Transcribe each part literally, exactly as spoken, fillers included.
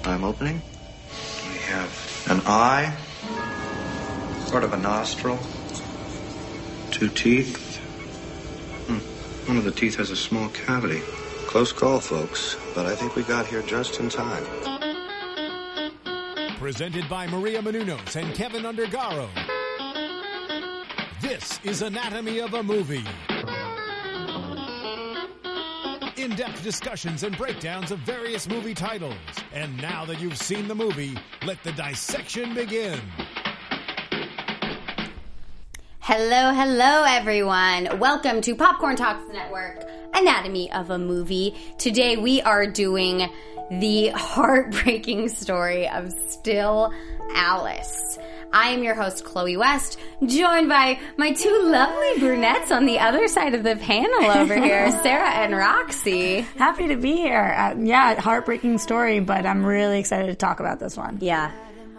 time opening. We have an eye, sort of a nostril, two teeth. Hmm. One of the teeth has a small cavity. Close call, folks, but I think we got here just in time. Presented by Maria Menounos and Kevin Undergaro. This is Anatomy of a Movie. In-depth discussions and breakdowns of various movie titles. And now that you've seen the movie, let the dissection begin. Hello, hello, everyone. Welcome to Popcorn Talks Network, Anatomy of a Movie. Today we are doing the heartbreaking story of Still Alice. I am your host, Chloe West, joined by my two lovely brunettes on the other side of the panel over here, Sarah and Roxy. Happy to be here. Uh, yeah, heartbreaking story, but I'm really excited to talk about this one. Yeah.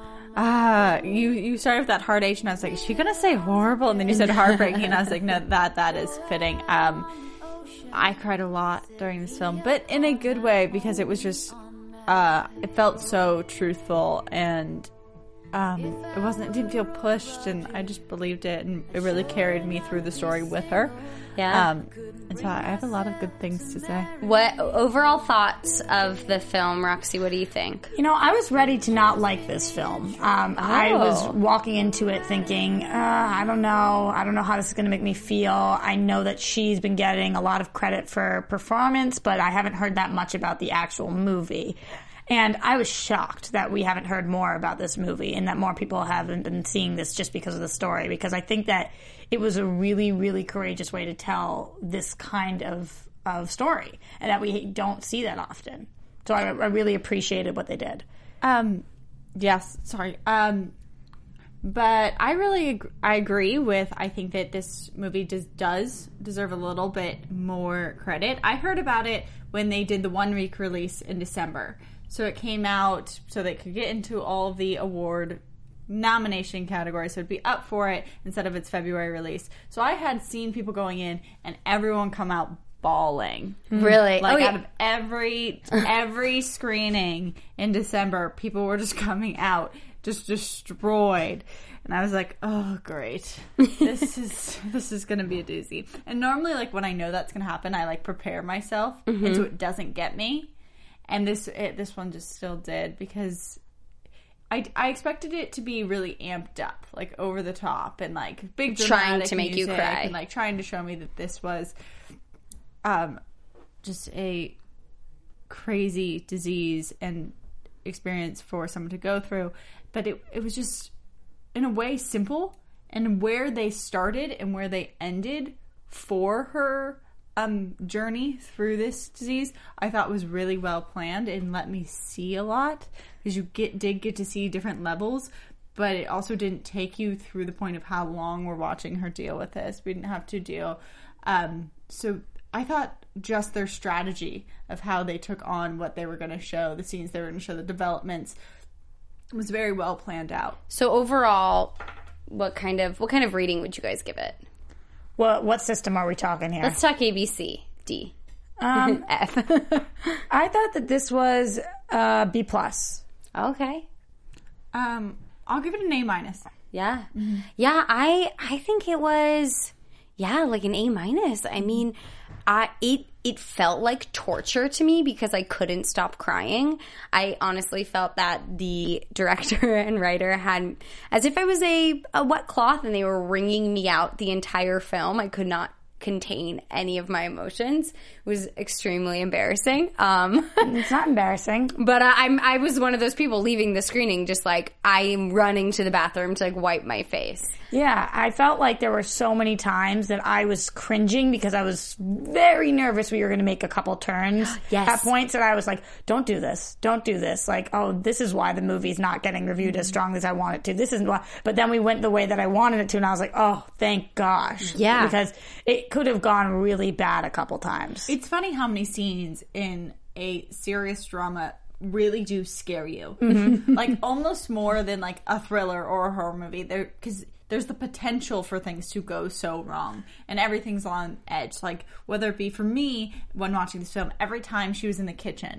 Uh, you, you started with that hard H, and I was like, is she going to say horrible? And then you said heartbreaking, and I was like, no, that that is fitting. Um, I cried a lot during this film, but in a good way, because it was just, uh, it felt so truthful, and um, it wasn't, it didn't feel pushed, and I just believed it, and it really carried me through the story with her. Yeah. Um, and so I have a lot of good things to say. What overall thoughts of the film, Roxy? What do you think? You know, I was ready to not like this film. Um, oh. I was walking into it thinking, uh, I don't know. I don't know how this is going to make me feel. I know that she's been getting a lot of credit for performance, but I haven't heard that much about the actual movie. And I was shocked that we haven't heard more about this movie and that more people haven't been seeing this just because of the story, because I think that it was a really, really courageous way to tell this kind of, of story, and that we don't see that often. So I, I really appreciated what they did. Um, yes, sorry. Um, but I really ag- I agree with, I think that this movie does, does deserve a little bit more credit. I heard about it when they did the one-week release in December. So it came out so they could get into all of the award nomination categories, so it'd be up for it instead of its February release. So I had seen people going in and everyone come out bawling. Really? Like oh, yeah. out of every every screening in December, people were just coming out just destroyed. And I was like, oh, great. This is this is going to be a doozy. And normally, like, when I know that's going to happen, I, like, prepare myself, mm-hmm. and so it doesn't get me. And this it, this one just still did, because I, I expected it to be really amped up, like over the top, and like big dramatic trying to make you cry, and like trying to show me that this was um just a crazy disease and experience for someone to go through. But it it was just in a way simple, and where they started and where they ended for her Um, journey through this disease, I thought was really well planned and let me see a lot, because you get did get to see different levels, but it also didn't take you through the point of how long we're watching her deal with this. We didn't have to deal. Um, so I thought just their strategy of how they took on what they were going to show, the scenes they were going to show, the developments, was very well planned out. So overall, what kind of what kind of rating would you guys give it? What what system are we talking here? Let's talk A, B, C, D, um, F. I thought that this was uh, B plus. Okay. Um, I'll give it an A minus. Yeah, mm-hmm. yeah. I I think it was yeah like an A minus. I mean, I it it felt like torture to me because I couldn't stop crying. I honestly felt that the director and writer had, as if I was a, a wet cloth, and they were wringing me out the entire film. I could not contain any of my emotions. It was extremely embarrassing. Um, it's not embarrassing. But uh, I'm, I was one of those people leaving the screening just like, I am running to the bathroom to like wipe my face. Yeah, I felt like there were so many times that I was cringing because I was very nervous we were going to make a couple turns. Yes. At points that I was like, don't do this. Don't do this. Like, oh, this is why the movie's not getting reviewed mm-hmm. as strongly as I want it to. This isn't why. But then we went the way that I wanted it to, and I was like, oh, thank gosh. Yeah. Because it could have gone really bad a couple times. It's funny how many scenes in a serious drama really do scare you. Mm-hmm. Like, almost more than, like, a thriller or a horror movie. There, because there's the potential for things to go so wrong. And everything's on edge. Like, whether it be for me, when watching this film, every time she was in the kitchen,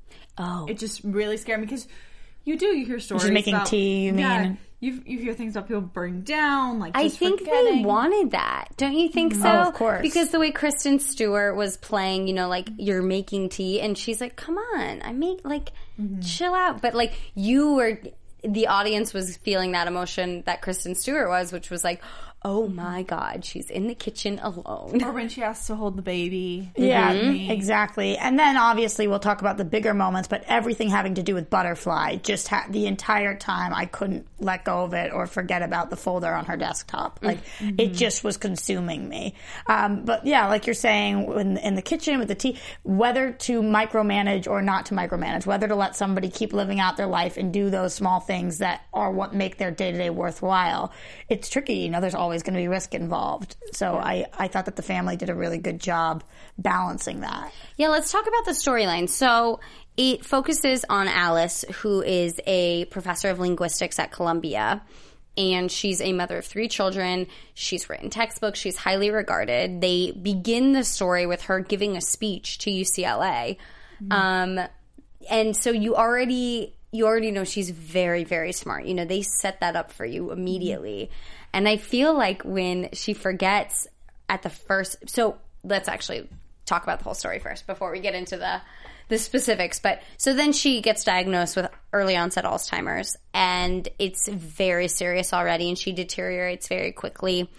Oh. It just really scared me because you do, you hear stories She's making about, tea, you yeah, mean? You, you hear things about people burning down, like I just think forgetting. they wanted that. Don't you think so? Oh, of course. Because the way Kristen Stewart was playing, you know, like, you're making tea, and she's like, come on, I make, like, mm-hmm. chill out. But, like, you were, the audience was feeling that emotion that Kristen Stewart was, which was like, oh my God, she's in the kitchen alone. Or when she has to hold the baby. Yeah, Mm-hmm. exactly. And then obviously we'll talk about the bigger moments, but everything having to do with Butterfly, just ha- the entire time I couldn't let go of it or forget about the folder on her desktop. Like, mm-hmm. it just was consuming me. Um, but yeah, like you're saying, in, in the kitchen with the tea, whether to micromanage or not to micromanage, whether to let somebody keep living out their life and do those small things that are what make their day-to-day worthwhile. It's tricky. You know, there's always always going to be risk involved. So yeah. I, I thought that the family did a really good job balancing that. Yeah, let's talk about the storyline. So it focuses on Alice, who is a professor of linguistics at Columbia. And she's a mother of three children. She's written textbooks. She's highly regarded. They begin the story with her giving a speech to U C L A. Mm-hmm. Um, and so you already... You already know she's very, very smart. You know, they set that up for you immediately. And I feel like when she forgets at the first... So let's actually talk about the whole story first before we get into the the specifics. But so then she gets diagnosed with early onset Alzheimer's. And it's very serious already. And she deteriorates very quickly.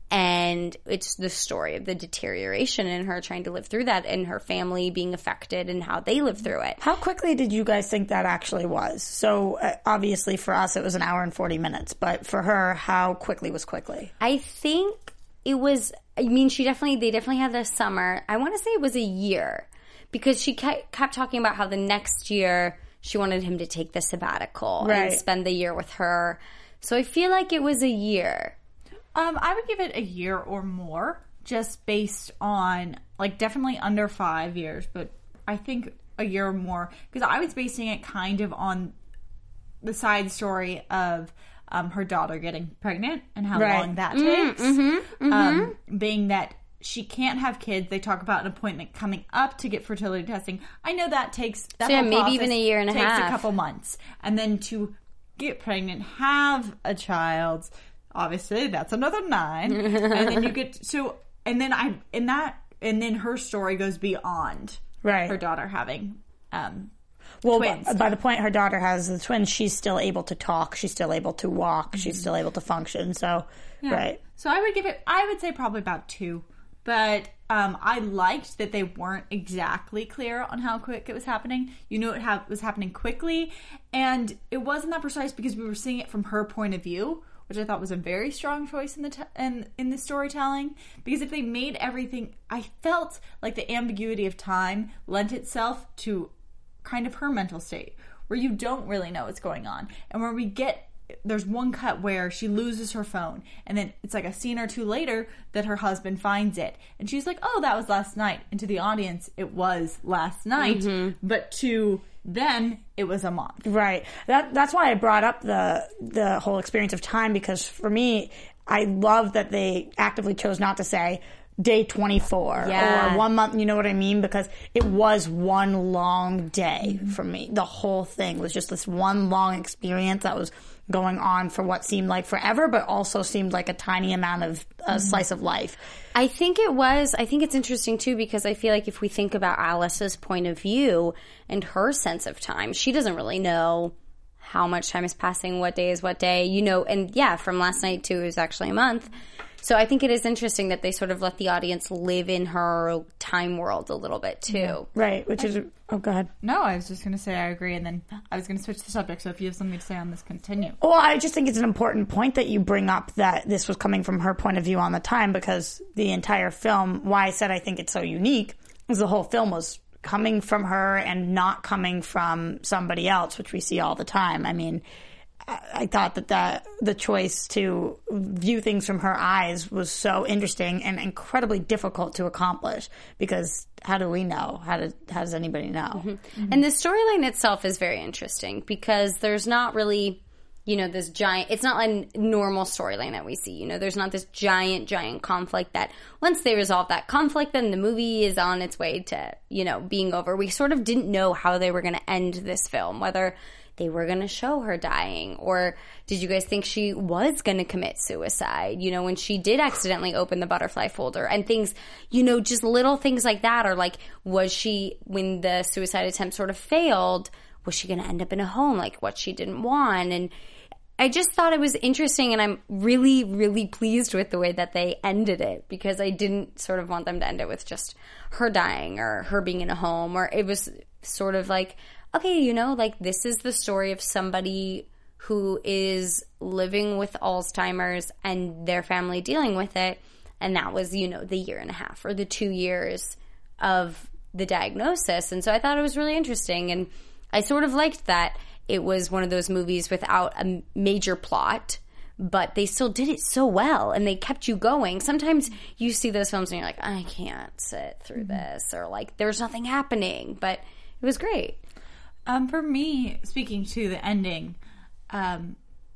And it's the story of the deterioration in her trying to live through that and her family being affected and how they live through it. How quickly did you guys think that actually was? So uh, obviously for us it was an hour and forty minutes, but for her, how quickly was quickly? I think it was, I mean, she definitely, they definitely had this summer. I want to say it was a year because she kept, kept talking about how the next year she wanted him to take the sabbatical right. and spend the year with her. So I feel like it was a year. Um, I would give it a year or more, just based on, like, definitely under five years, but I think a year or more, because I was basing it kind of on the side story of um, her daughter getting pregnant and how right. long that mm, takes. Mm-hmm, mm-hmm. Um, being that she can't have kids, they talk about an appointment coming up to get fertility testing. I know that takes, that so yeah, whole maybe process even a year and a takes half. a couple months. And then to get pregnant, have a child... Obviously, that's another nine. And then you get... So, and then I... And that... And then her story goes beyond right. her daughter having um, well, twins. By the point her daughter has the twins, she's still able to talk. She's still able to walk. Mm-hmm. She's still able to function. So, yeah. right. So I would give it... I would say probably about two. But um, I liked that they weren't exactly clear on how quick it was happening. You knew it ha- was happening quickly. And it wasn't that precise because we were seeing it from her point of view, which I thought was a very strong choice in the te- in, in the storytelling. Because if they made everything... I felt like the ambiguity of time lent itself to kind of her mental state, where you don't really know what's going on. And where we get... There's one cut where she loses her phone, and then it's like a scene or two later that her husband finds it. And she's like, oh, that was last night. And to the audience, it was last night. Mm-hmm. But to... then it was a month. Right. That that's why I brought up the the whole experience of time, because for me, I love that they actively chose not to say day twenty-four yeah. or one month, you know what I mean? Because it was one long day for me. The whole thing was just this one long experience that was going on for what seemed like forever, but also seemed like a tiny amount of a mm-hmm. slice of life. I think it was, I think it's interesting too, because I feel like if we think about Alice's point of view and her sense of time, she doesn't really know how much time is passing, what day is what day, you know, and yeah, from last night to it was actually a month. So I think it is interesting that they sort of let the audience live in her time world a little bit too. Yeah. Right, which is, oh, go ahead. No, I was just going to say I agree, and then I was going to switch the subject, so if you have something to say on this, continue. Well, I just think it's an important point that you bring up that this was coming from her point of view on the time, because the entire film, why I said I think it's so unique, is the whole film was coming from her and not coming from somebody else, which we see all the time. I mean... I thought that the, the choice to view things from her eyes was so interesting and incredibly difficult to accomplish, because how do we know? How, do, how does anybody know? Mm-hmm. Mm-hmm. And the storyline itself is very interesting because there's not really you know, this giant, it's not a normal storyline that we see. You know, there's not this giant, giant conflict that once they resolve that conflict, then the movie is on its way to, you know, being over. We sort of didn't know how they were going to end this film, whether they were going to show her dying, or did you guys think she was going to commit suicide, you know, when she did accidentally open the butterfly folder and things, you know, just little things like that, or like, was she, when the suicide attempt sort of failed, was she going to end up in a home, like what she didn't want? And I just thought it was interesting, and I'm really, really pleased with the way that they ended it, because I didn't sort of want them to end it with just her dying or her being in a home, or it was sort of like, okay, you know, like this is the story of somebody who is living with Alzheimer's and their family dealing with it. And that was, you know, the year and a half or the two years of the diagnosis. And so I thought it was really interesting. And I sort of liked that it was one of those movies without a major plot, but they still did it so well and they kept you going. Sometimes you see those films and you're like, I can't sit through this, or like there's nothing happening, but it was great. Um, for me, speaking to the ending, um,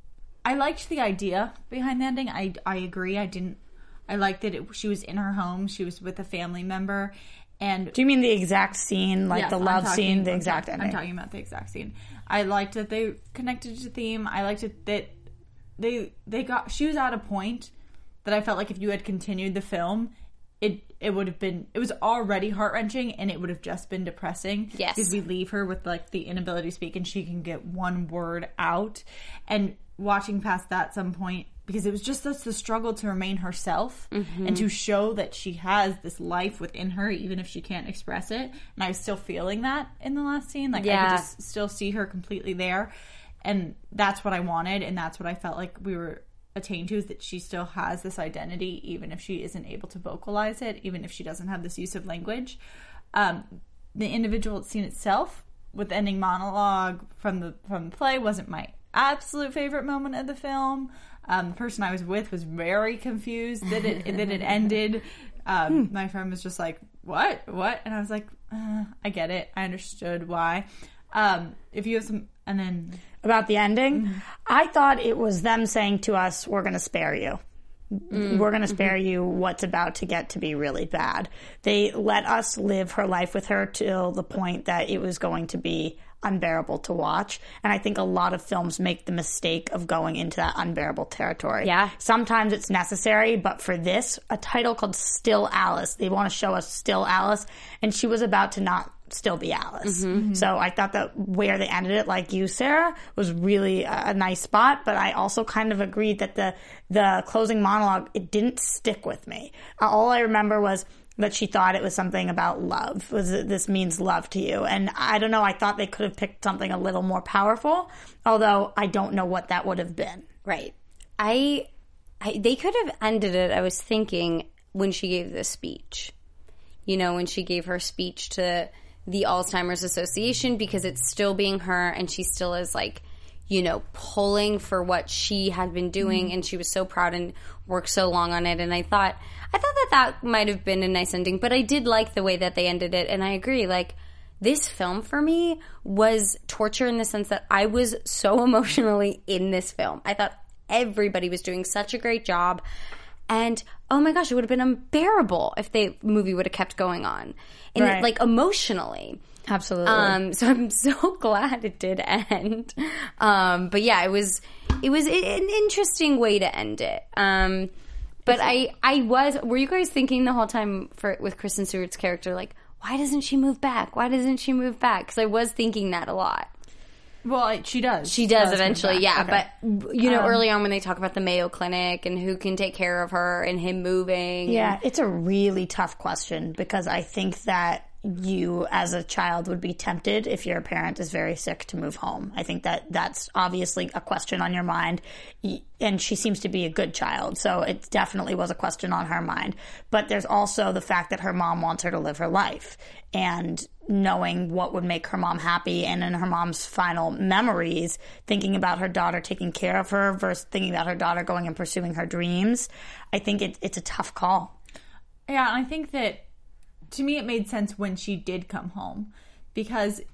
I liked the idea behind the ending. I, I agree. I didn't. I liked that it, she was in her home. She was with a family member. And do you mean the exact scene, like yes, the love talking, scene, the I'm exact talk, ending? I'm talking about the exact scene. I liked that they connected to the theme. I liked it that they they got. She was at a point that I felt like if you had continued the film, it it would have been, it was already heart-wrenching and it would have just been depressing. Yes. Because we leave her with like the inability to speak and she can get one word out. And watching past that at some point, because it was just such the struggle to remain herself mm-hmm. and to show that she has this life within her, even if she can't express it. And I was still feeling that in the last scene. Like yeah. I could just still see her completely there. And that's what I wanted. And that's what I felt like we were attain to, is that she still has this identity even if she isn't able to vocalize it, even if she doesn't have this use of language. Um, the individual scene itself with the ending monologue from the from the play wasn't my absolute favorite moment of the film. Um, the person I was with was very confused that it that it ended. Um, hmm. My friend was just like, what what and I was like, uh, I get it, I understood why. Um, if you have some, and then about the ending, mm-hmm. I thought it was them saying to us, we're going to spare you. Mm-hmm. We're going to spare mm-hmm. you what's about to get to be really bad. They let us live her life with her till the point that it was going to be unbearable to watch. And I think a lot of films make the mistake of going into that unbearable territory. Yeah. Sometimes it's necessary, but for this, a title called Still Alice, they want to show us Still Alice, and she was about to not still be Alice. Mm-hmm. So I thought that where they ended it, like you, Sarah, was really a, a nice spot, but I also kind of agreed that the the closing monologue, it didn't stick with me. Uh, all I remember was that she thought it was something about love. Was it, this means love to you? And I don't know, I thought they could have picked something a little more powerful, although I don't know what that would have been. Right. I, I they could have ended it, I was thinking, when she gave the speech. You know, when she gave her speech to the Alzheimer's Association, because it's still being her and she still is like, you know, pulling for what she had been doing mm-hmm. and she was so proud and worked so long on it. And I thought, I thought that that might have been a nice ending, but I did like the way that they ended it. And I agree, like, this film for me was torture in the sense that I was so emotionally in this film. I thought everybody was doing such a great job. And, oh my gosh, it would have been unbearable if the movie would have kept going on. And, right. like, emotionally. Absolutely. Um, so I'm so glad it did end. Um, but yeah, it was it was an interesting way to end it. Um, but I, I was, were you guys thinking the whole time for with Kristen Stewart's character, like, why doesn't she move back? Why doesn't she move back? Because I was thinking that a lot. Well, she does. She does, she does eventually, yeah. Okay. But, you know, um, early on when they talk about the Mayo Clinic and who can take care of her and him moving. Yeah, and, it's a really tough question because I think that you as a child would be tempted if your parent is very sick to move home. I think that that's obviously a question on your mind. And she seems to be a good child, so it definitely was a question on her mind. But there's also the fact that her mom wants her to live her life. And knowing what would make her mom happy, and in her mom's final memories, thinking about her daughter taking care of her versus thinking about her daughter going and pursuing her dreams, I think it, it's a tough call. Yeah, and I think that to me it made sense when she did come home, because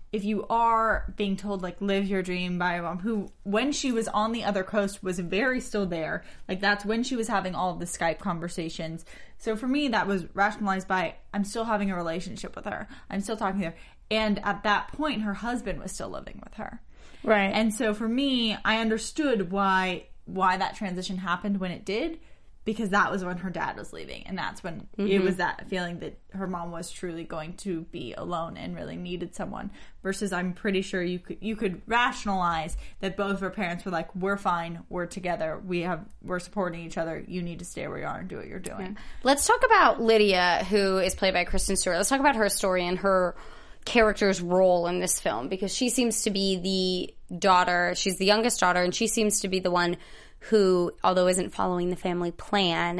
if you are being told, like, live your dream by a mom who, when she was on the other coast, was very still there. Like, that's when she was having all of the Skype conversations. So for me, that was rationalized by, I'm still having a relationship with her. I'm still talking to her. And at that point, her husband was still living with her. Right. And so for me, I understood why why that transition happened when it did, because that was when her dad was leaving. And that's when mm-hmm. it was that feeling that her mom was truly going to be alone and really needed someone. Versus I'm pretty sure you could you could rationalize that both of her parents were like, we're fine, we're together, we have we're supporting each other, you need to stay where you are and do what you're doing. Yeah. Let's talk about Lydia, who is played by Kristen Stewart. Let's talk about her story and her character's role in this film, because she seems to be the daughter, she's the youngest daughter, and she seems to be the one who, although isn't following the family plan,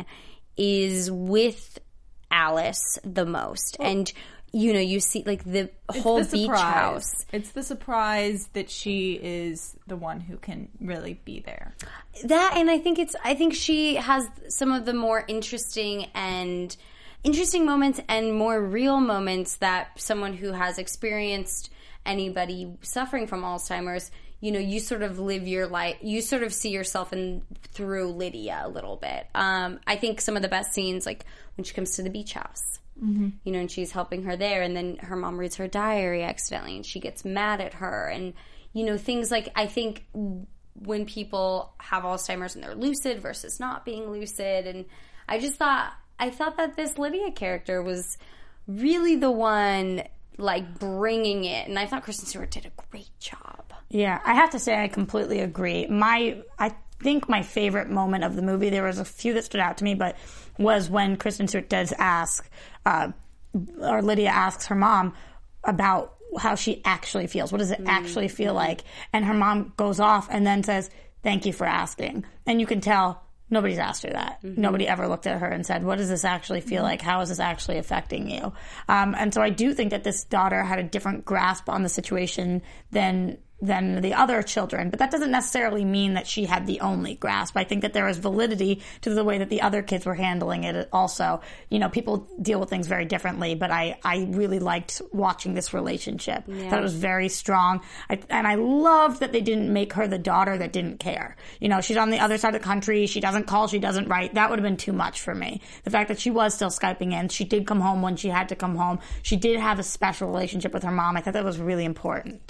is with Alice the most. Well, and, you know, you see, like, the whole the beach house. It's the surprise that she is the one who can really be there. That, and I think it's, I think she has some of the more interesting and interesting moments and more real moments that someone who has experienced anybody suffering from Alzheimer's, you know, you sort of live your life, you sort of see yourself in through Lydia a little bit. Um, I think some of the best scenes, like when she comes to the beach house, mm-hmm. you know, and she's helping her there, and then her mom reads her diary accidentally, and she gets mad at her, and, you know, things like, I think when people have Alzheimer's and they're lucid versus not being lucid, and I just thought, I thought that this Lydia character was really the one, like, bringing it, and I thought Kristen Stewart did a great job. Yeah, I have to say I completely agree. My, I think my favorite moment of the movie, there was a few that stood out to me, but was when Kristen Stewart does ask, uh, or Lydia asks her mom about how she actually feels. What does it mm-hmm. actually feel like? And her mom goes off and then says, thank you for asking. And you can tell nobody's asked her that. Mm-hmm. Nobody ever looked at her and said, what does this actually feel mm-hmm. like? How is this actually affecting you? Um, and so I do think that this daughter had a different grasp on the situation than than the other children, but that doesn't necessarily mean that she had the only grasp. I think that there is validity to the way that the other kids were handling it also. You know, people deal with things very differently, but I, I really liked watching this relationship. Yeah. I thought it was very strong. I, and I loved that they didn't make her the daughter that didn't care. You know, she's on the other side of the country, she doesn't call, she doesn't write. That would have been too much for me. The fact that she was still Skyping in, she did come home when she had to come home, she did have a special relationship with her mom. I thought that was really important.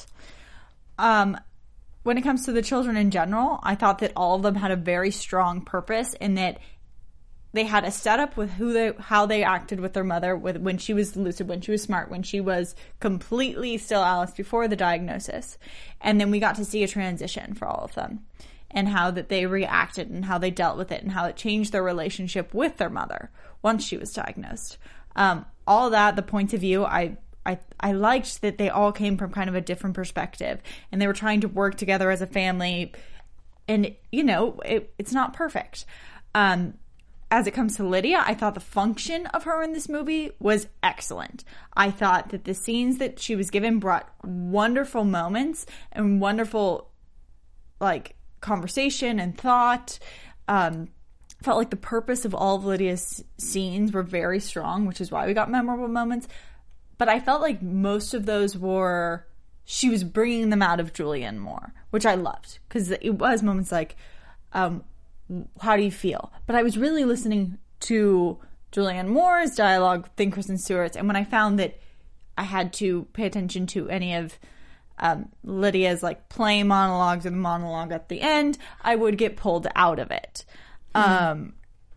Um, when it comes to the children in general, I thought that all of them had a very strong purpose in that they had a setup with who they, how they acted with their mother, with when she was lucid, when she was smart, when she was completely still Alice before the diagnosis. And then we got to see a transition for all of them and how that they reacted and how they dealt with it and how it changed their relationship with their mother once she was diagnosed. Um, all that, the points of view, I I, I liked that they all came from kind of a different perspective, and they were trying to work together as a family, and, you know, it, it's not perfect. Um, as it comes to Lydia, I thought the function of her in this movie was excellent. I thought that the scenes that she was given brought wonderful moments and wonderful, like, conversation and thought. Um, felt like the purpose of all of Lydia's scenes were very strong, which is why we got memorable moments. But I felt like most of those were, she was bringing them out of Julianne Moore, which I loved. Because it was moments like, um, how do you feel? But I was really listening to Julianne Moore's dialogue than Kristen Stewart's. And when I found that I had to pay attention to any of um, Lydia's like play monologues or the monologue at the end, I would get pulled out of it. Mm-hmm. Um,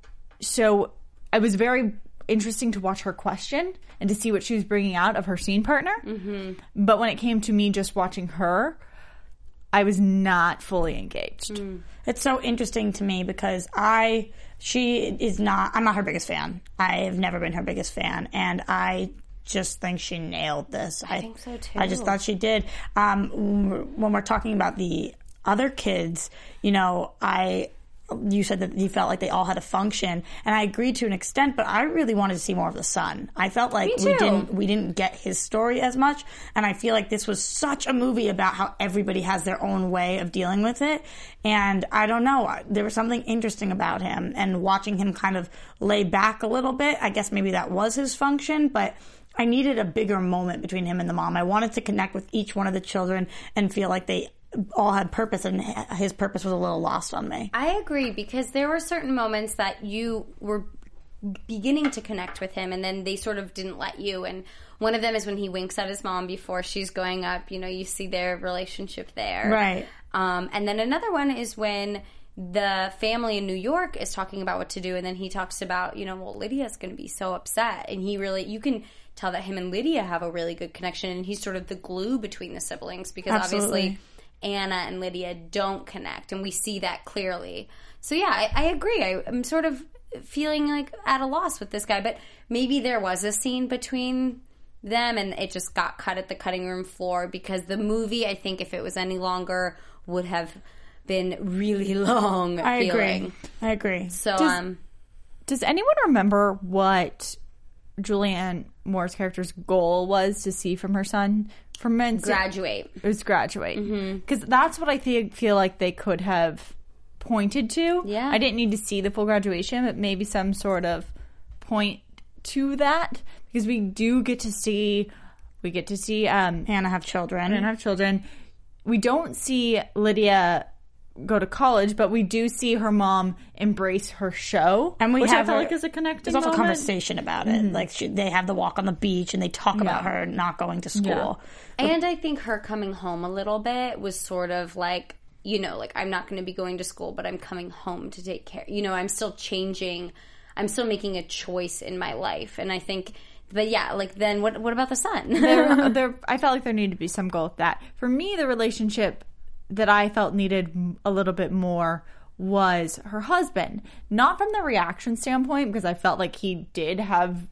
so I was very interesting to watch her question and to see what she was bringing out of her scene partner. Mm-hmm. But when it came to me just watching her, I was not fully engaged. Mm. It's so interesting to me because I, she is not, I'm not her biggest fan. I have never been her biggest fan. And I just think she nailed this. I, I think so too. I just thought she did. Um, when we're talking about the other kids, you know, I, you said that you felt like they all had a function, and I agreed to an extent, but I really wanted to see more of the son. I felt like we didn't we didn't get his story as much, and I feel like this was such a movie about how everybody has their own way of dealing with it, and I don't know, there was something interesting about him, and watching him kind of lay back a little bit, I guess maybe that was his function, but I needed a bigger moment between him and the mom. I wanted to connect with each one of the children and feel like they all had purpose, and his purpose was a little lost on me. I agree, because there were certain moments that you were beginning to connect with him, and then they sort of didn't let you. And one of them is when he winks at his mom before she's going up. You know, you see their relationship there. Right. Um, and then another one is when the family in New York is talking about what to do, and then he talks about, you know, well, Lydia's going to be so upset. And he really, you can tell that him and Lydia have a really good connection, and he's sort of the glue between the siblings, because Absolutely. obviously Anna and Lydia don't connect, and we see that clearly. So yeah, I, I agree. I, I'm sort of feeling like at a loss with this guy, but maybe there was a scene between them and it just got cut at the cutting room floor, because the movie, I think if it was any longer, would have been really long. I feeling. agree. I agree. So, Does- um, Does anyone remember what Julianne Moore's character's goal was to see from her son? From men graduate. It was graduate. Because that's what I think, feel like they could have pointed to. Yeah. I didn't need to see the full graduation, but maybe some sort of point to that. Because we do get to see, we get to see um, Hannah have children. and have children. We don't see Lydia go to college, but we do see her mom embrace her show, And we which have I felt her- like is a connecting There's also moment. conversation about it. Like she, they have the walk on the beach, and they talk about her not going to school. And I think her coming home a little bit was sort of like, you know, like, I'm not going to be going to school, but I'm coming home to take care. You know, I'm still changing. I'm still making a choice in my life. And I think, but yeah, like, then what What about the son? there, there, I felt like there needed to be some goal with that. For me, the relationship that I felt needed a little bit more was her husband. Not from the reaction standpoint, because I felt like he did have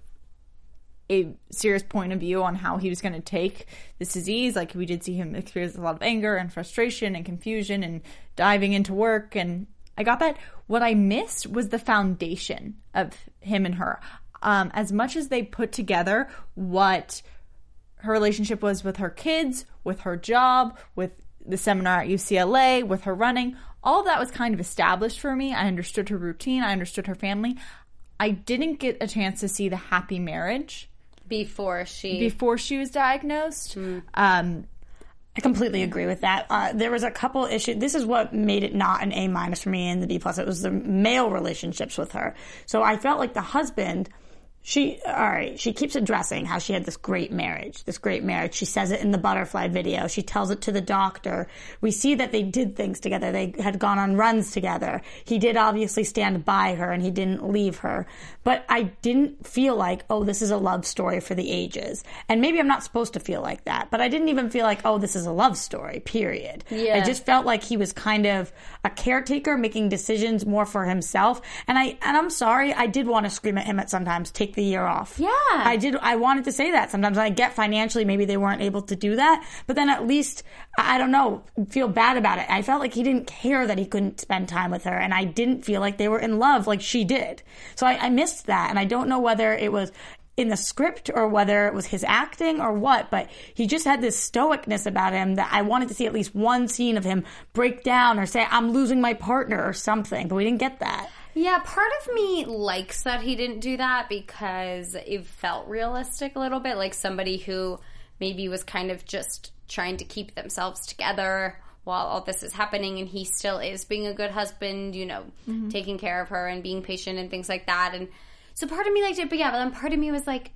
a serious point of view on how he was going to take this disease. Like, we did see him experience a lot of anger and frustration and confusion and diving into work, and I got that. What I missed was the foundation of him and her. Um, as much as they put together what her relationship was with her kids, with her job, with the seminar at U C L A, with her running, all of that was kind of established for me. I understood her routine. I understood her family. I didn't get a chance to see the happy marriage Before she... before she was diagnosed. Mm. Um, I completely agree with that. Uh, there was a couple issues. This is what made it not an A minus for me and the B plus. It was the male relationships with her. So I felt like the husband, she, all right, she keeps addressing how she had this great marriage, this great marriage. She says it in the butterfly video. She tells it to the doctor. We see that they did things together. They had gone on runs together. He did obviously stand by her and he didn't leave her. But I didn't feel like, oh, this is a love story for the ages. And maybe I'm not supposed to feel like that, but I didn't even feel like, oh, this is a love story, period. Yeah. I just felt like he was kind of a caretaker, making decisions more for himself. And I, and I'm sorry, I did want to scream at him at sometimes, take the year off. Yeah. I did, I wanted to say that sometimes. I get financially, maybe they weren't able to do that, but then at least, I don't know, feel bad about it. I felt like he didn't care that he couldn't spend time with her, and I didn't feel like they were in love like she did. So I, I missed that, and I don't know whether it was in the script or whether it was his acting or what, but he just had this stoicness about him that I wanted to see at least one scene of him break down or say, I'm losing my partner or something, but we didn't get that. Yeah, part of me likes that he didn't do that because it felt realistic a little bit, like somebody who maybe was kind of just trying to keep themselves together while all this is happening, and he still is being a good husband, you know, mm-hmm. taking care of her and being patient and things like that. And so part of me liked it, but yeah, but then part of me was like,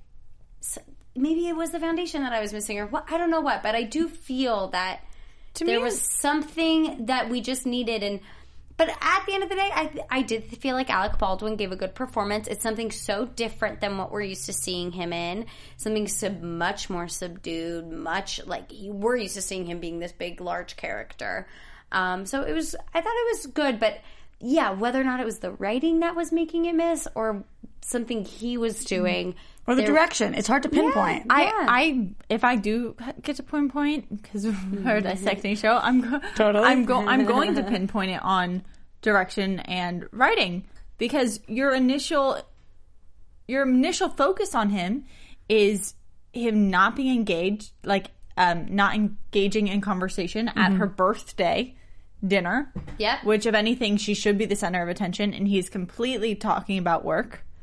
maybe it was the foundation that I was missing, or what, I don't know what, but I do feel that to there me was something that we just needed. And but at the end of the day, I I did feel like Alec Baldwin gave a good performance. It's something so different than what we're used to seeing him in. Something sub, much more subdued, much like he, we're used to seeing him being this big, large character. Um, so it was, I thought it was good, but yeah, whether or not it was the writing that was making it miss or something he was doing. Or the there, direction. It's hard to pinpoint. Yeah, I, yeah. I, if I do get to pinpoint, because we're a dissecting show, I'm, go- Totally. I'm, go- I'm going to pinpoint it on direction and writing, because your initial, your initial focus on him is him not being engaged, like um, not engaging in conversation mm-hmm. at her birthday dinner. Yep. Which, if anything, she should be the center of attention, and he's completely talking about work.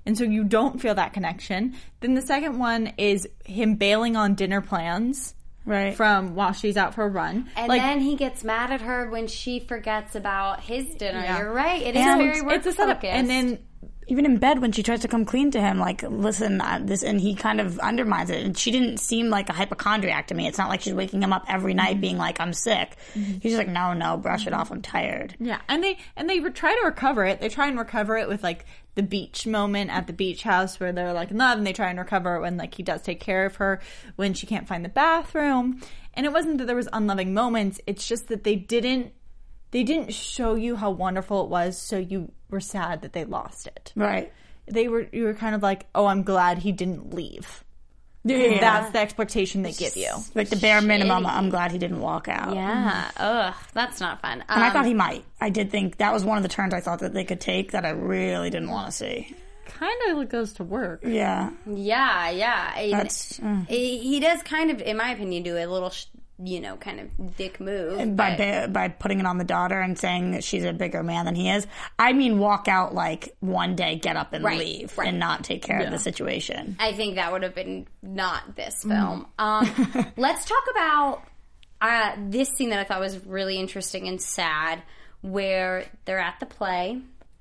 And so you don't feel that connection. Then the second one is him bailing on dinner plans. Right. From while she's out for a run. And like, then he gets mad at her when she forgets about his dinner. Yeah. You're right. It is And very work it's a setup. focused. And then even in bed when she tries to come clean to him, like, listen, uh, this, and he kind of undermines it. And she didn't seem like a hypochondriac to me. It's not like she's waking him up every night mm-hmm. being like, I'm sick. Mm-hmm. He's just like, no, no, brush mm-hmm. it off. I'm tired. Yeah. And they, and they try to recover it. They try and recover it with like the beach moment at the beach house where they're like in love, and they try and recover it when like he does take care of her when she can't find the bathroom. And it wasn't that there was unloving moments. It's just that they didn't, they didn't show you how wonderful it was, so you were sad that they lost it. Right. They were, you were kind of like, oh, I'm glad he didn't leave. Yeah. That's the expectation they give you. Like the bare minimum, I'm glad he didn't walk out. Yeah. Ugh, that's not fun. Um, and I thought he might. I did think that was one of the turns I thought that they could take that I really didn't want to see. Kind of goes to work. Yeah. Yeah, yeah. And That's, uh, he, he does kind of, in my opinion, do a little, sh- you know, kind of dick move. By, but... by putting it on the daughter and saying that she's a bigger man than he is. I mean, walk out like one day, get up and right, leave right. and not take care yeah. of the situation. I think that would have been not this film. Mm. Um, let's talk about uh, this scene that I thought was really interesting and sad, where they're at the play.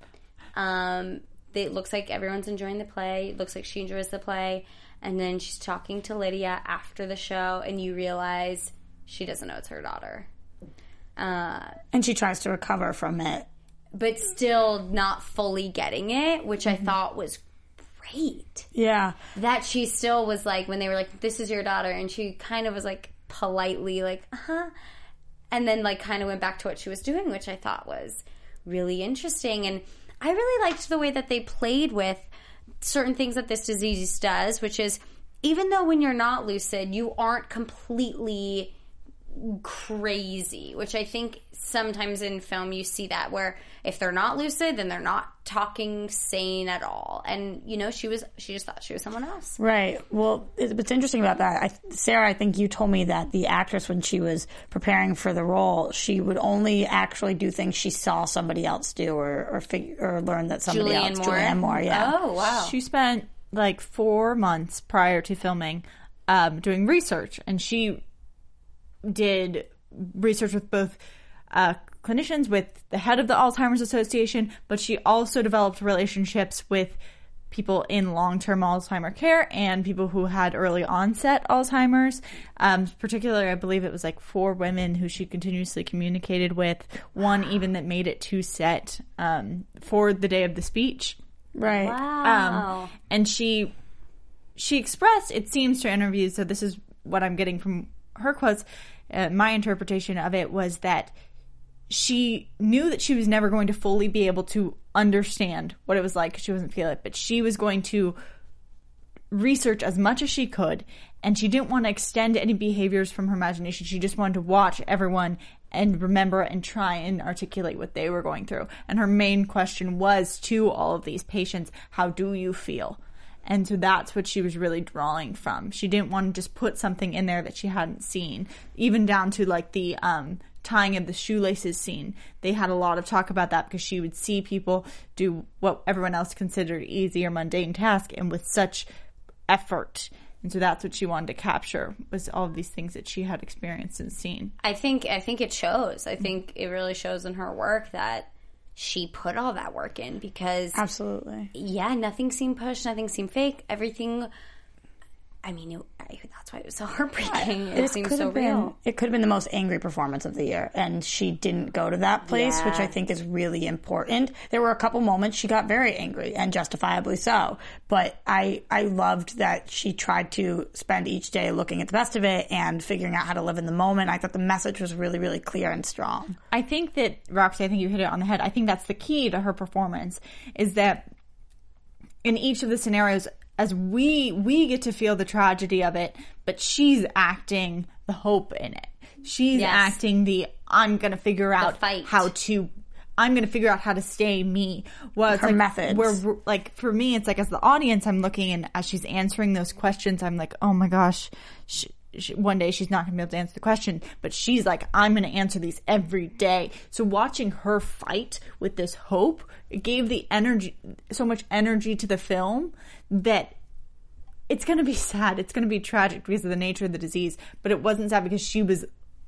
Um, it looks like everyone's enjoying the play. It looks like she enjoys the play. And then she's talking to Lydia after the show, and you realize she doesn't know it's her daughter. Uh, and she tries to recover from it. But still not fully getting it, which mm-hmm. I thought was great. Yeah. That she still was like, when they were like, this is your daughter, and she kind of was like politely like, uh-huh. And then like kind of went back to what she was doing, which I thought was really interesting. And I really liked the way that they played with certain things that this disease does, which is even though when you're not lucid, you aren't completely crazy, which I think sometimes in film you see that where if they're not lucid, then they're not talking sane at all. And, you know, she was, she just thought she was someone else. Right. Well, it, what's interesting about that, I, Sarah, I think you told me that the actress, when she was preparing for the role, she would only actually do things she saw somebody else do or or, fig- or learn that somebody Julianne else, Moore. Julianne Moore, yeah. Oh, wow. She spent like four months prior to filming um, doing research, and she did research with both uh, clinicians, with the head of the Alzheimer's Association, but she also developed relationships with people in long-term Alzheimer care and people who had early onset Alzheimer's. Um, particularly, I believe it was like four women who she continuously communicated with, one even that made it to set um, for the day of the speech. Right. Wow. Um, and she she expressed, it seems to interviews, so this is what I'm getting from her quotes, uh, my interpretation of it was that she knew that she was never going to fully be able to understand what it was like because she wasn't feeling it, but she was going to research as much as she could, and she didn't want to extend any behaviors from her imagination. She just wanted to watch everyone and remember and try and articulate what they were going through. And her main question was to all of these patients, how do you feel? And so that's what she was really drawing from. She didn't want to just put something in there that she hadn't seen, even down to like the um, tying of the shoelaces scene. They had a lot of talk about that because she would see people do what everyone else considered easy or mundane task and with such effort. And so that's what she wanted to capture, was all of these things that she had experienced and seen. I think I think it shows. I think it really shows in her work that she put all that work in because... Absolutely. Yeah, nothing seemed pushed, nothing seemed fake. Everything... I mean, it, I, that's why it was so heartbreaking. It, it seems so been, real. It could have been the most angry performance of the year, and she didn't go to that place, yeah. which I think is really important. There were a couple moments she got very angry, and justifiably so. But I, I loved that she tried to spend each day looking at the best of it and figuring out how to live in the moment. I thought the message was really, really clear and strong. I think that, Roxy, I think you hit it on the head. I think that's the key to her performance, is that in each of the scenarios, as we we get to feel the tragedy of it, but she's acting the hope in it. She's yes. acting the, I'm going to figure out fight. how to, I'm going to figure out how to stay me. Well, it's her like, methods. Where, like, for me, it's like as the audience, I'm looking and as she's answering those questions, I'm like, oh my gosh, she, she, one day she's not going to be able to answer the question, but she's like, I'm going to answer these every day. So watching her fight with this hope, it gave the energy, so much energy to the film that it's going to be sad. It's going to be tragic because of the nature of the disease, but it wasn't sad because she was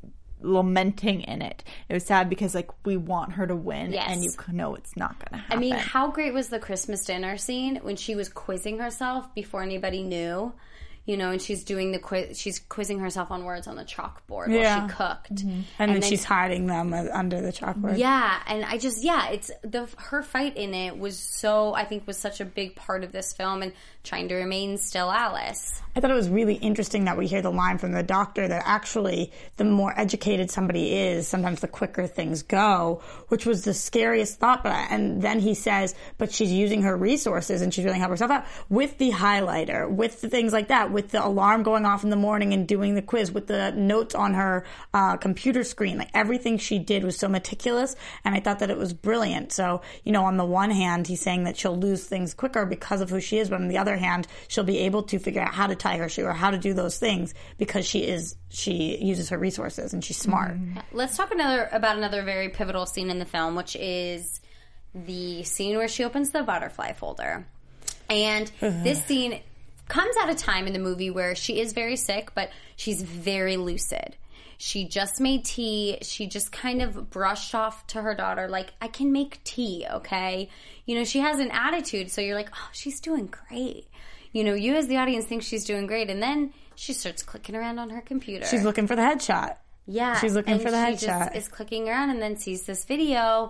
lamenting in it. It was sad because, like, we want her to win, yes. and you know it's not going to happen. I mean, how great was the Christmas dinner scene when she was quizzing herself before anybody knew? You know, and she's doing the quiz. She's quizzing herself on words on the chalkboard yeah. while she cooked, mm-hmm. and, and then, then she's hiding them under the chalkboard. Yeah, and I just yeah, it's the her fight in it was so I think was such a big part of this film and trying to remain still Alice. I thought it was really interesting that we hear the line from the doctor that actually the more educated somebody is, sometimes the quicker things go, which was the scariest thought. But and then he says, but she's using her resources and she's really helping herself out with the highlighter, with the things like that, with the alarm going off in the morning and doing the quiz, with the notes on her uh, computer screen. Like everything she did was so meticulous, and I thought that it was brilliant. So, you know, on the one hand, he's saying that she'll lose things quicker because of who she is, but on the other hand, she'll be able to figure out how to tie her shoe or how to do those things because she is she uses her resources and she's smart. Mm-hmm. Let's talk another about another very pivotal scene in the film, which is the scene where she opens the butterfly folder. And this scene comes at a time in the movie where she is very sick, but she's very lucid. She just made tea. She just kind of brushed off to her daughter, like, I can make tea, okay? You know, she has an attitude, so you're like, oh, she's doing great. You know, you as the audience think she's doing great, and then she starts clicking around on her computer. She's looking for the headshot. Yeah. She's looking and for the she headshot. Just is clicking around and then sees this video,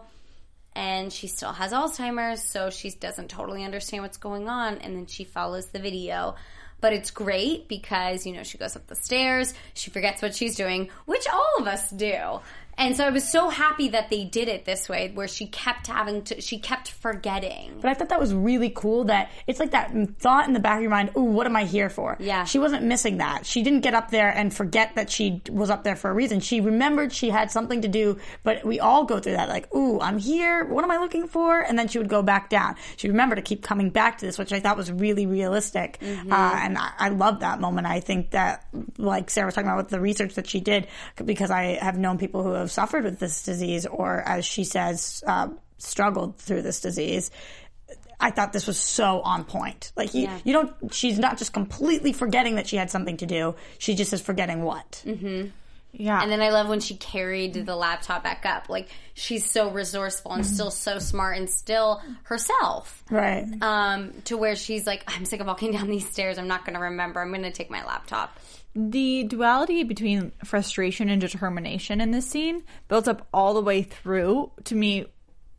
and she still has Alzheimer's, so she doesn't totally understand what's going on, and then she follows the video. But it's great because, you know, she goes up the stairs, she forgets what she's doing, which all of us do. And so I was so happy that they did it this way, where she kept having to, she kept forgetting. But I thought that was really cool that it's like that thought in the back of your mind, ooh, what am I here for? Yeah. She wasn't missing that. She didn't get up there and forget that she was up there for a reason. She remembered she had something to do, but we all go through that, like, ooh, I'm here, what am I looking for? And then she would go back down. She remembered to keep coming back to this, which I thought was really realistic. Mm-hmm. Uh, and I, I love that moment. I think that, like Sarah was talking about with the research that she did, because I have known people who have suffered with this disease, or as she says, uh, struggled through this disease. I thought this was so on point. Like you, yeah. you don't. She's not just completely forgetting that she had something to do. She just is forgetting what. Mm-hmm. Yeah. And then I love when she carried the laptop back up. Like, she's so resourceful and still so smart and still herself. Right. Um, to where she's like, I'm sick of walking down these stairs. I'm not going to remember. I'm going to take my laptop. The duality between frustration and determination in this scene built up all the way through, to me,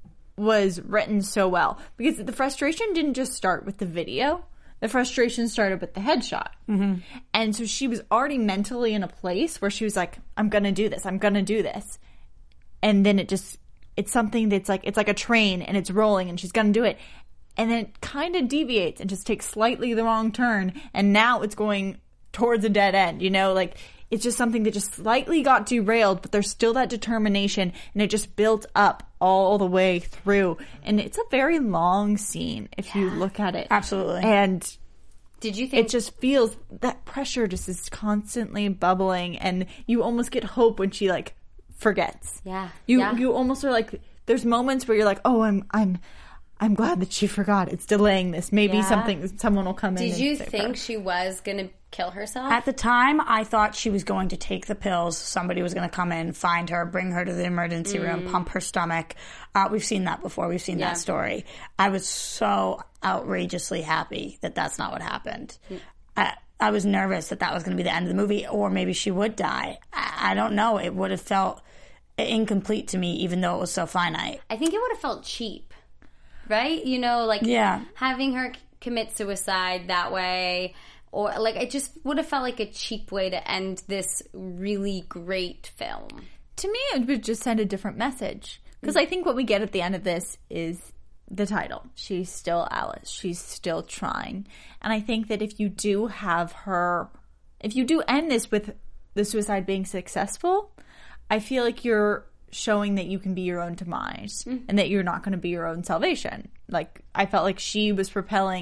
was written so well. Because the frustration didn't just start with the video. The frustration started with the headshot. Mm-hmm. And so she was already mentally in a place where she was like, I'm going to do this. I'm going to do this. And then it just, it's something that's like, it's like a train and it's rolling and she's going to do it. And then it kind of deviates and just takes slightly the wrong turn. And now it's going towards a dead end, you know, like it's just something that just slightly got derailed, but there's still that determination and it just built up all the way through. And it's a very long scene if yeah. you look at it. Absolutely. And did you think it just feels that pressure just is constantly bubbling and you almost get hope when she like forgets. Yeah. You yeah. you almost are like, there's moments where you're like, oh, I'm I'm I'm glad that she forgot. It's delaying this. Maybe yeah. something, someone will come Did in. Did you and think her. she was going to kill herself? At the time, I thought she was going to take the pills. Somebody was going to come in, find her, bring her to the emergency mm. room, pump her stomach. Uh, we've seen that before. We've seen yeah. that story. I was so outrageously happy that that's not what happened. Mm. I, I was nervous that that was going to be the end of the movie, or maybe she would die. I, I don't know. It would have felt incomplete to me, even though it was so finite. I think it would have felt cheap. Right? You know, like yeah. having her commit suicide that way, or like it just would have felt like a cheap way to end this really great film. To me, it would just send a different message. Because mm-hmm. I think what we get at the end of this is the title. She's still Alice. She's still trying. And I think that if you do have her, if you do end this with the suicide being successful, I feel like you're showing that you can be your own demise mm. and that you're not going to be your own salvation. Like, I felt like she was propelling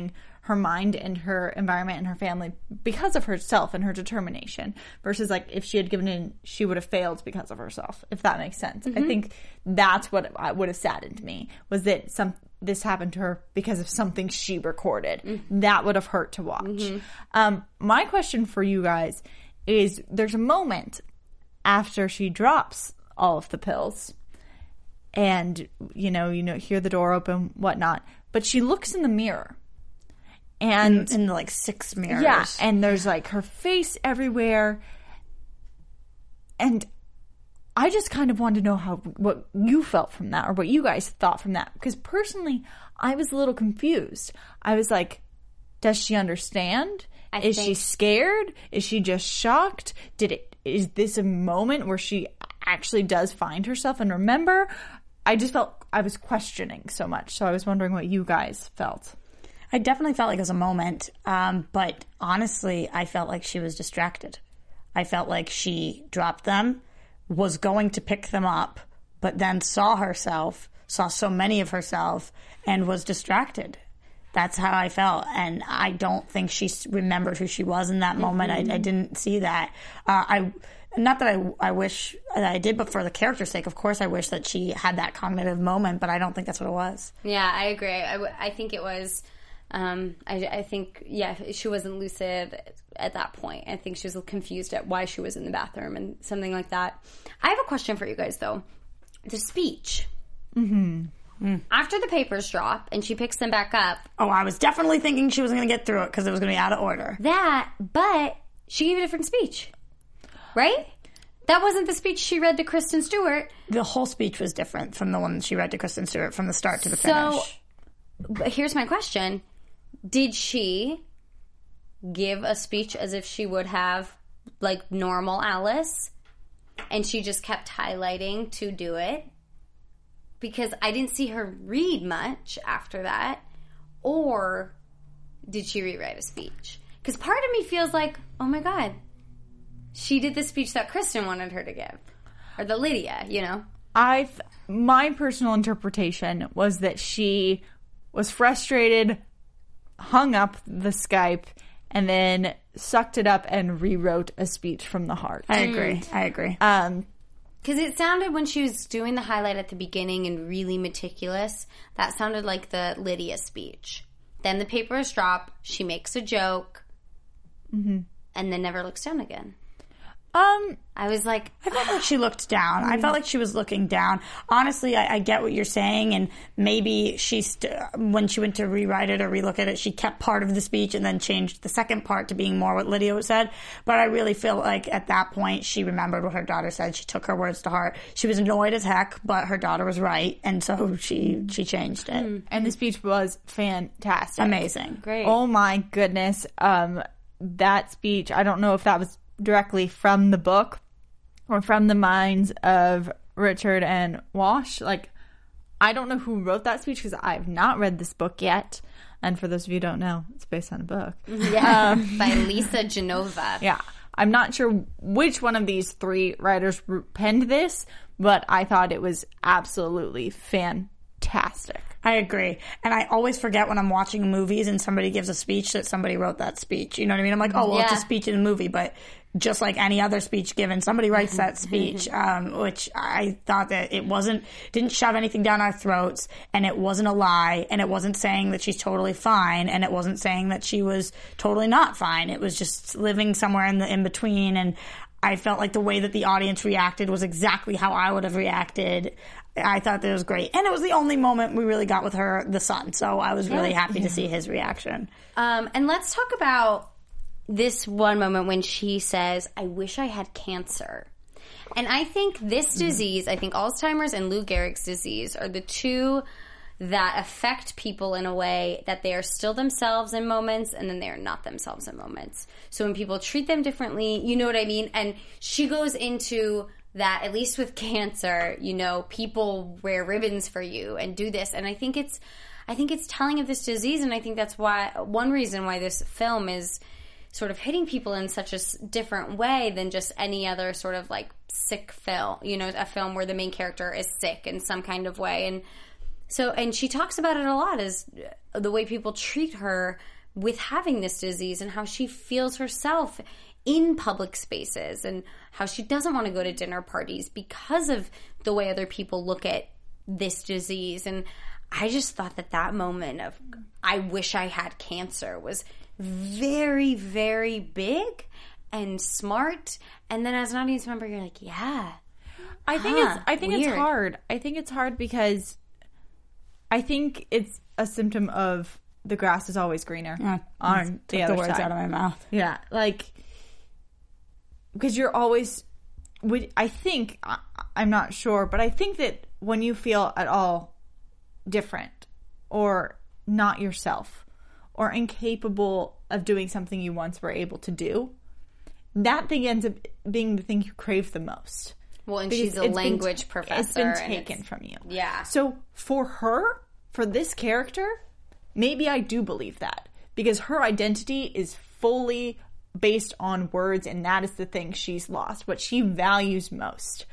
her mind and her environment and her family because of herself and her determination, versus like if she had given in, she would have failed because of herself, if that makes sense. Mm-hmm. I think that's what would have saddened me, was that some this happened to her because of something she recorded. Mm-hmm. That would have hurt to watch. Mm-hmm. Um, my question for you guys is, there's a moment after she drops all of the pills and, you know, you know, hear the door open, whatnot, but she looks in the mirror. And in, in like six mirrors. Yeah, and there's like her face everywhere. And I just kind of wanted to know how what you felt from that, or what you guys thought from that. Because personally, I was a little confused. I was like, does she understand? I is think- she scared? Is she just shocked? Did it? Is this a moment where she actually does find herself and remember? I just felt I was questioning so much. So I was wondering what you guys felt. I definitely felt like it was a moment, um, but honestly, I felt like she was distracted. I felt like she dropped them, was going to pick them up, but then saw herself, saw so many of herself, and was distracted. That's how I felt, and I don't think she remembered who she was in that moment. Mm-hmm. I, I didn't see that. Uh, I not that I, I wish that I did, but for the character's sake, of course, I wish that she had that cognitive moment, but I don't think that's what it was. Yeah, I agree. I, w- I think it was... Um, I, I think, yeah, she wasn't lucid at that point. I think she was confused at why she was in the bathroom and something like that. I have a question for you guys, though. The speech. Mm-hmm. Mm. After the papers drop and she picks them back up. Oh, I was definitely thinking she wasn't going to get through it because it was going to be out of order. That, but she gave a different speech. Right? That wasn't the speech she read to Kristen Stewart. The whole speech was different from the one she read to Kristen Stewart from the start to the finish. So, but here's my question. Did she give a speech as if she would have, like, normal Alice, and she just kept highlighting to do it? Because I didn't see her read much after that. Or did she rewrite a speech? Because part of me feels like, oh my God, she did the speech that Kristen wanted her to give. Or the Lydia, you know? I've, my personal interpretation was that she was frustrated, hung up the Skype, and then sucked it up and rewrote a speech from the heart. I agree. Mm. I agree. Um, Because it sounded, when she was doing the highlight at the beginning and really meticulous, that sounded like the Lydia speech. Then the papers drop, she makes a joke, mm-hmm. and then never looks down again. Um, I was like... I felt like she looked down. I felt like she was looking down. Honestly, I, I get what you're saying, and maybe she, st- when she went to rewrite it or relook at it, she kept part of the speech and then changed the second part to being more what Lydia said. But I really feel like at that point, she remembered what her daughter said. She took her words to heart. She was annoyed as heck, but her daughter was right, and so she, she changed it. And the speech was fantastic. Amazing. Great. Oh my goodness. Um, that speech, I don't know if that was directly from the book or from the minds of Richard and Wash. Like, I don't know who wrote that speech because I've not read this book yet. And for those of you who don't know, it's based on a book. Yeah, um, by Lisa Genova. Yeah. I'm not sure which one of these three writers penned this, but I thought it was absolutely fantastic. I agree. And I always forget when I'm watching movies and somebody gives a speech that somebody wrote that speech. You know what I mean? I'm like, oh, well, yeah. It's a speech in a movie, but just like any other speech given, somebody writes that speech, um, which I thought that it wasn't, didn't shove anything down our throats, and it wasn't a lie, and it wasn't saying that she's totally fine, and it wasn't saying that she was totally not fine. It was just living somewhere in the in between, and I felt like the way that the audience reacted was exactly how I would have reacted. I thought that was great. And it was the only moment we really got with her, the son. So I was really happy to see his reaction. Um, and let's talk about this one moment when she says, I wish I had cancer. And I think this disease, I think Alzheimer's and Lou Gehrig's disease are the two that affect people in a way that they are still themselves in moments and then they are not themselves in moments. So when people treat them differently, you know what I mean? And she goes into that, at least with cancer, you know, people wear ribbons for you and do this. And I think it's, I think it's telling of this disease. And I think that's why, one reason why this film is sort of hitting people in such a different way than just any other sort of like sick film, you know, a film where the main character is sick in some kind of way. And so, and she talks about it a lot, is the way people treat her with having this disease and how she feels herself in public spaces and how she doesn't want to go to dinner parties because of the way other people look at this disease. And I just thought that that moment of I wish I had cancer was very, very big and smart. And then as an audience member, you're like, yeah. I think huh, it's I think weird. it's hard. I think it's hard because I think it's a symptom of the grass is always greener Uh, on the took other the words side. out of my mouth. Yeah, like because you're always. Would I think I, I'm not sure, but I think that when you feel at all different or not yourself or incapable of doing something you once were able to do, that thing ends up being the thing you crave the most. Well, and Because she's a it's been- language professor. It's been and taken it's- from you. Yeah. So for her, for this character, maybe I do believe that. Because her identity is fully based on words, and that is the thing she's lost, what she values most.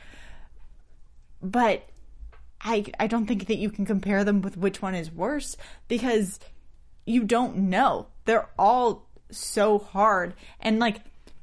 But I I don't think that you can compare them with which one is worse, because you don't know. They're all so hard. And like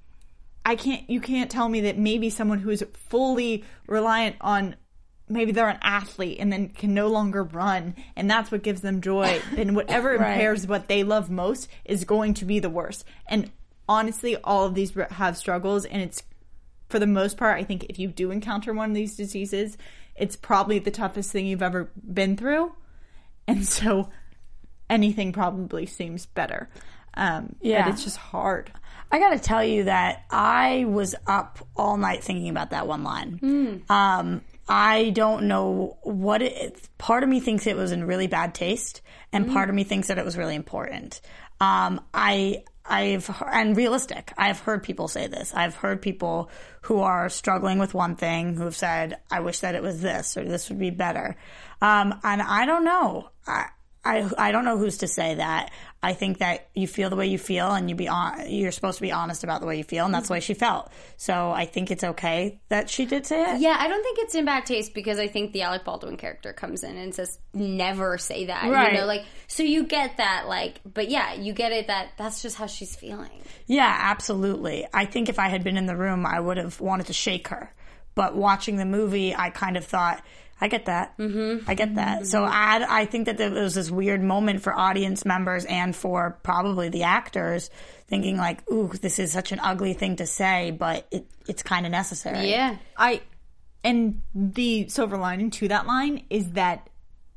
I can't you can't tell me that maybe someone who is fully reliant on maybe they're an athlete and then can no longer run and that's what gives them joy, then whatever Right. impairs what they love most is going to be the worst. And honestly, all of these have struggles, and it's for the most part, I think if you do encounter one of these diseases, it's probably the toughest thing you've ever been through. And so anything probably seems better. Um, Yeah. But it's just hard. I got to tell you that I was up all night thinking about that one line. Um, I don't know what it. Part of me thinks it was in really bad taste, and part of me thinks that it was really important. Um, I. I've and realistic. I've heard people say this. I've heard people who are struggling with one thing who have said, "I wish that it was this or this would be better." Um, and I don't know. I, I I don't know who's to say that. I think that you feel the way you feel, and you be on, you're supposed to be honest about the way you feel, and that's the way she felt. So I think it's okay that she did say it. Yeah, I don't think it's in bad taste because I think the Alec Baldwin character comes in and says, never say that. Right. You know, like, so you get that, like, but yeah, you get it that that's just how she's feeling. Yeah, absolutely. I think if I had been in the room, I would have wanted to shake her. But watching the movie, I kind of thought, I get that. Mm-hmm. I get that. Mm-hmm. So I, I think that there was this weird moment for audience members and for probably the actors thinking like, ooh, this is such an ugly thing to say, but it, it's kind of necessary. Yeah. I and the silver lining to that line is that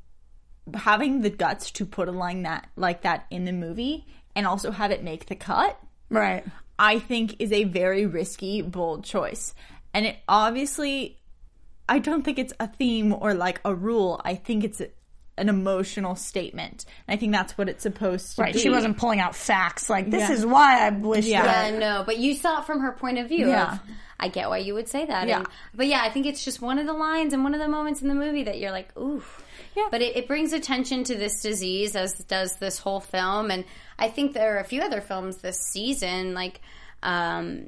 having the guts to put a line that like that in the movie and also have it make the cut, Right. I think is a very risky, bold choice. And it obviously, I don't think it's a theme or like a rule. I think it's a, an emotional statement. And I think that's what it's supposed to Right. be. She wasn't pulling out facts like, this Yeah. is why I wish Yeah. that. Yeah, no, but you saw it from her point of view. Yeah. Of, I get why you would say that. Yeah. And, but yeah, I think it's just one of the lines and one of the moments in the movie that you're like, ooh. Yeah. But it, it brings attention to this disease, as does this whole film. And I think there are a few other films this season, like um,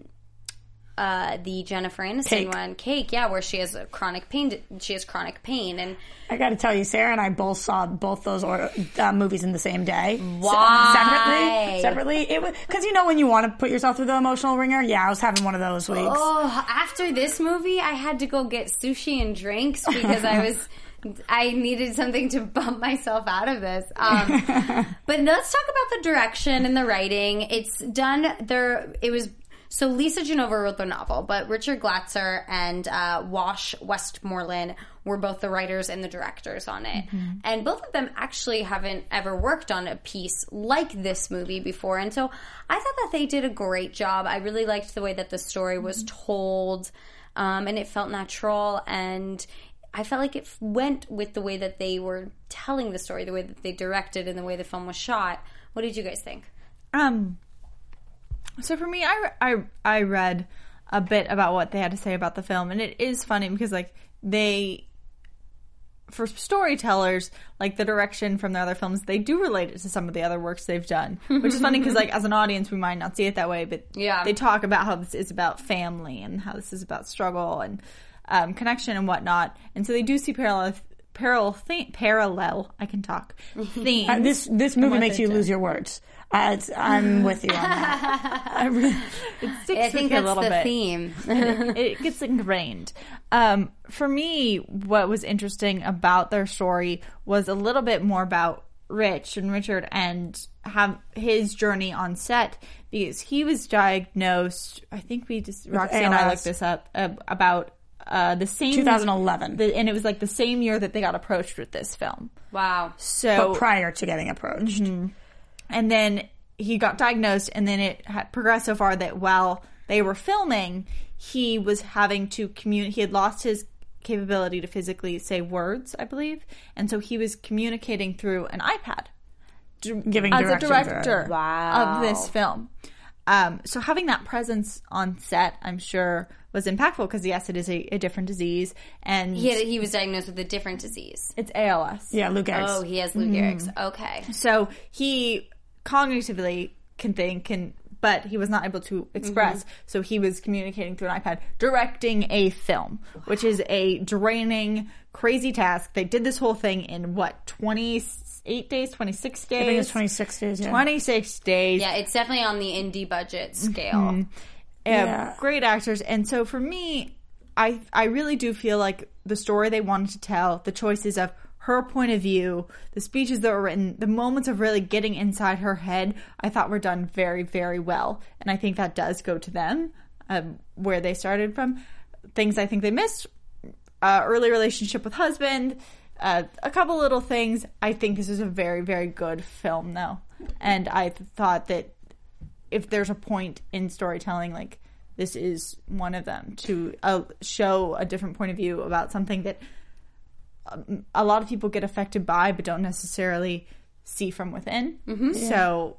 uh, the Jennifer Aniston Cake. one, Cake, yeah, where she has a chronic pain. She has chronic pain, and I got to tell you, Sarah and I both saw both those or, uh, movies in the same day. Why? Separately. Separately. It was because you know when you want to put yourself through the emotional ringer. Yeah, I was having one of those weeks. oh, after this movie, I had to go get sushi and drinks because I was. I needed something to bump myself out of this. Um, but let's talk about the direction and the writing. It's done there. It was so Lisa Genova wrote the novel, but Richard Glatzer and uh, Wash Westmoreland were both the writers and the directors on it. Mm-hmm. And both of them actually haven't ever worked on a piece like this movie before. And so I thought that they did a great job. I really liked the way that the story was told, um, and it felt natural, and I felt like it went with the way that they were telling the story, the way that they directed, and the way the film was shot. What did you guys think? Um. So for me, I, I, I read a bit about what they had to say about the film, and it is funny because, like, they, for storytellers, like, the direction from their other films, they do relate it to some of the other works they've done, which is funny because, like, as an audience, we might not see it that way, but Yeah. they talk about how this is about family and how this is about struggle and um, connection and whatnot, and so they do see parallel parallel theme, parallel. I can talk. Themes. Uh, this this movie makes you into. lose your words. Uh, it's, I'm with you on that. I, really, It sticks I think with you a that's little the bit. theme. it, it gets ingrained. Um, for me, what was interesting about their story was a little bit more about Rich and Richard and have his journey on set, because he was diagnosed. I think we just Roxy and I looked this up uh, about uh, the same twenty eleven, the, and it was like the same year that they got approached with this film. Wow. So but prior to getting approached. Mm-hmm. And then he got diagnosed, and then it had progressed so far that while they were filming, he was having to communicate. He had lost his capability to physically say words, I believe, and so he was communicating through an iPad, Giving as a direction director Wow. of this film. Um, so having that presence on set, I'm sure, was impactful because yes, it is a, a different disease, and He, had, he was diagnosed with a different disease. it's A L S. Yeah, Lou Gehrig's. Oh, he has Lou Gehrig's. Okay. So he cognitively can think, and but he was not able to express. Mm-hmm. So he was communicating through an iPad, directing a film, which is a draining, crazy task. They did this whole thing in what, twenty-eight days, twenty-six days? I think it's twenty-six days, yeah. twenty-six days. Yeah, it's definitely on the indie budget scale. Mm-hmm. Uh, Yeah. Great actors. And so for me, I I really do feel like the story they wanted to tell, the choices of her point of view, the speeches that were written, the moments of really getting inside her head, I thought were done very, very well. And I think that does go to them, um, where they started from. Things I think they missed, uh, early relationship with husband, uh, a couple little things. I think this is a very, very good film, though. And I th- thought that if there's a point in storytelling, like, this is one of them, to uh, show a different point of view about something that um, a lot of people get affected by but don't necessarily see from within. Mm-hmm. Yeah. So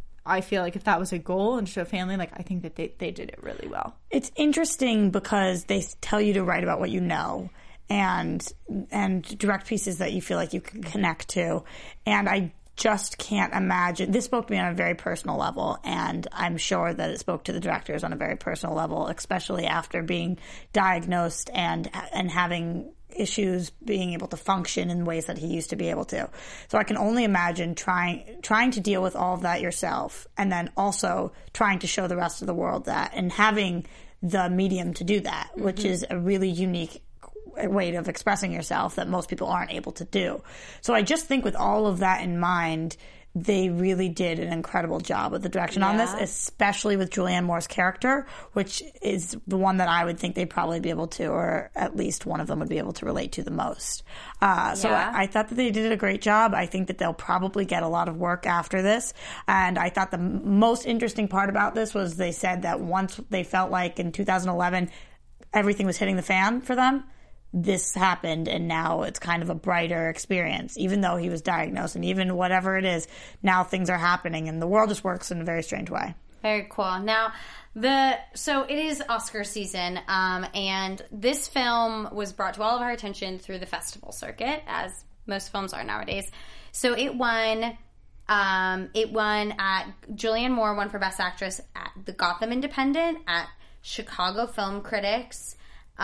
I feel like if that was a goal and show family, like, I think that they, they did it really well. It's interesting because they tell you to write about what you know and and direct pieces that you feel like you can connect to. And I just can't imagine. This spoke to me on a very personal level, and I'm sure that it spoke to the directors on a very personal level, especially after being diagnosed and and having issues being able to function in ways that he used to be able to. So I can only imagine trying trying to deal with all of that yourself, and then also trying to show the rest of the world that, and having the medium to do that, mm-hmm. which is a really unique way of expressing yourself that most people aren't able to do. So I just think with all of that in mind, they really did an incredible job with the direction yeah. on this, especially with Julianne Moore's character, which is the one that I would think they'd probably be able to, or at least one of them would be able to relate to the most. Uh, so yeah. I, I thought that they did a great job. I think that they'll probably get a lot of work after this. And I thought the m- most interesting part about this was they said that once they felt like in two thousand eleven, everything was hitting the fan for them, this happened, and now it's kind of a brighter experience. Even though he was diagnosed, and even whatever it is, now things are happening, and the world just works in a very strange way. Very cool. Now, the so it is Oscar season, um, and this film was brought to all of our attention through the festival circuit, as most films are nowadays. So it won. Um, it won at Julianne Moore won for Best Actress at the Gotham Independent, at Chicago Film Critics.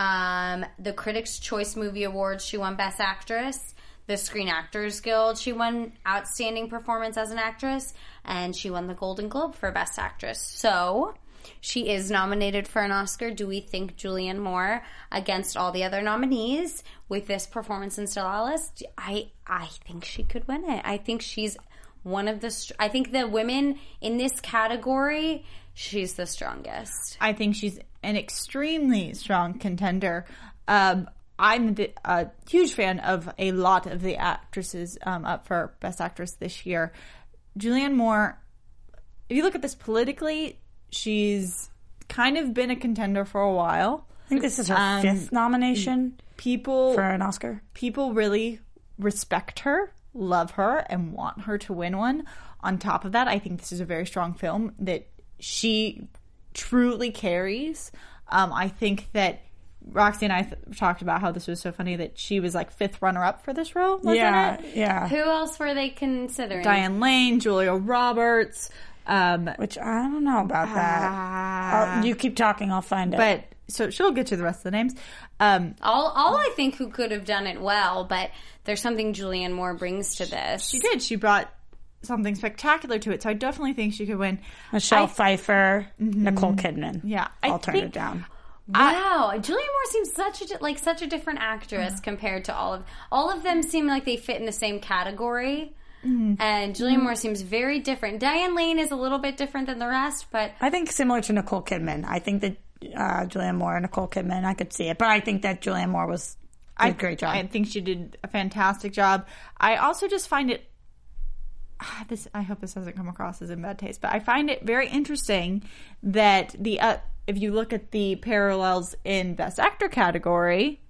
Um, the Critics' Choice Movie Awards, she won Best Actress. The Screen Actors Guild, she won Outstanding Performance as an Actress. And she won the Golden Globe for Best Actress. So, she is nominated for an Oscar. Do we think Julianne Moore, against all the other nominees, with this performance in Still Alice, I, I think she could win it. I think she's one of the... I think the women in this category, she's the strongest. I think she's an extremely strong contender. Um, I'm the, a huge fan of a lot of the actresses um, up for Best Actress this year. Julianne Moore, if you look at this politically, she's kind of been a contender for a while. I think this is her um, fifth nomination people, for an Oscar. People really respect her, love her, and want her to win one. On top of that, I think this is a very strong film that she truly carries. Um, I think that Roxy and I th- talked about how this was so funny that she was like fifth runner-up for this role, wasn't yeah, it? Yeah, Who else were they considering? Diane Lane, Julia Roberts. Um, Which I don't know about that. uh, I'll, you keep talking, I'll find it. But so she'll get you the rest of the names. Um, all, all I think who could have done it well, but there's something Julianne Moore brings to this. She did. She brought something spectacular to it, so I definitely think she could win. Michelle I, Pfeiffer, mm-hmm. Nicole Kidman. Yeah, I'll I turn think, it down. Wow, Julianne Moore seems such a like such a different actress uh, compared to all of all of them. Seem like they fit in the same category, mm-hmm. and Julianne mm-hmm. Moore seems very different. Diane Lane is a little bit different than the rest, but I think similar to Nicole Kidman. I think that uh, Julianne Moore and Nicole Kidman, I could see it, but I think that Julianne Moore was did I, a great job. I think she did a fantastic job. I also just find it. This I hope this doesn't come across as in bad taste, but I find it very interesting that the. Uh, If you look at the parallels in Best Actor category,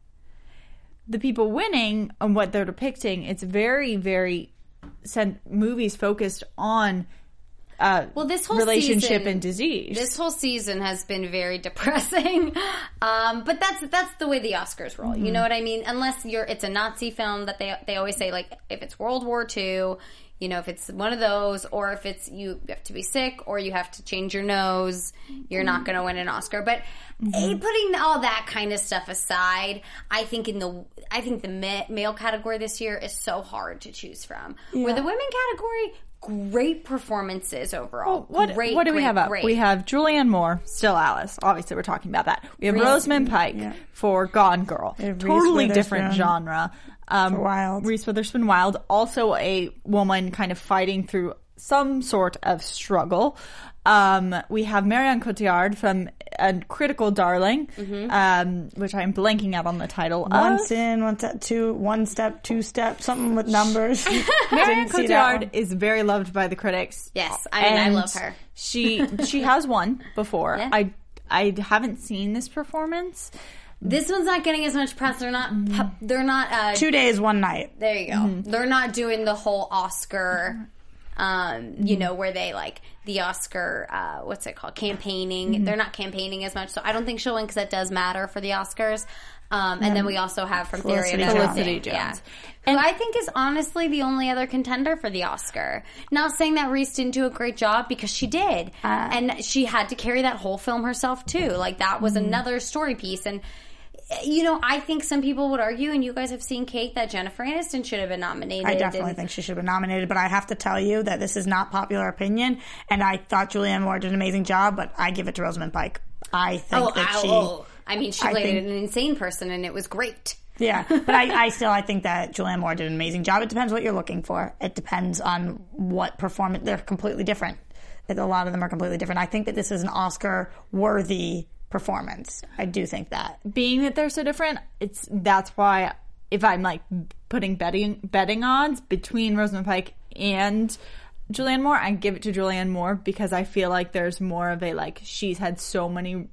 the people winning and what they're depicting, it's very, very sent movies focused on uh, well, this whole relationship season, and disease. This whole season has been very depressing, um, but that's that's the way the Oscars roll. Mm-hmm. You know what I mean? Unless you're, it's a Nazi film that they they always say, like if it's World War Two. You know, if it's one of those, or if it's you have to be sick, or you have to change your nose, you're not going to win an Oscar. But mm-hmm. a, putting all that kind of stuff aside, I think in the I think the ma- male category this year is so hard to choose from. Yeah. Where the women category, great performances overall. Well, what great, what do we great, have up? Great. We have Julianne Moore, still Alice. Obviously, we're talking about that. We have Reese, Rosamund Pike yeah. for Gone Girl. Totally different genre. Um, Wild. Reese Witherspoon Wild, also a woman kind of fighting through some sort of struggle. Um, we have Marion Cotillard from A Critical Darling, mm-hmm. um, which I'm blanking out on the title. One of. sin, one step, two, one step, two step, something with numbers. Marion Cotillard is very loved by the critics. Yes, I mean, I love her. she she has won before. Yeah. I I haven't seen this performance. This one's not getting as much press. They're not. Mm-hmm. They're not. Uh, Two days, one night. There you go. Mm-hmm. They're not doing the whole Oscar. Um, mm-hmm. You know, where they like the Oscar. Uh, what's it called? Campaigning. Mm-hmm. They're not campaigning as much, so I don't think she'll win because that does matter for the Oscars. Um, and then we also have from Theory of Felicity Jones. Yeah. And who I think is honestly the only other contender for the Oscar. Not saying that Reese didn't do a great job, because she did. Uh, and she had to carry that whole film herself too. Like that was mm-hmm. another story piece. And you know, I think some people would argue, and you guys have seen Cake, that Jennifer Aniston should have been nominated. I definitely and, think she should have been nominated, but I have to tell you that this is not popular opinion, and I thought Julianne Moore did an amazing job, but I give it to Rosamund Pike. I think oh, that I, she... Oh, I mean, she I played think, an insane person, and it was great. Yeah, but I, I still, I think that Julianne Moore did an amazing job. It depends what you're looking for. It depends on what performance... They're completely different. A lot of them are completely different. I think that this is an Oscar-worthy performance. I do think that. Being that they're so different, it's that's why if I'm like putting betting betting odds between Rosamund Pike and Julianne Moore, I give it to Julianne Moore because I feel like there's more of a like she's had so many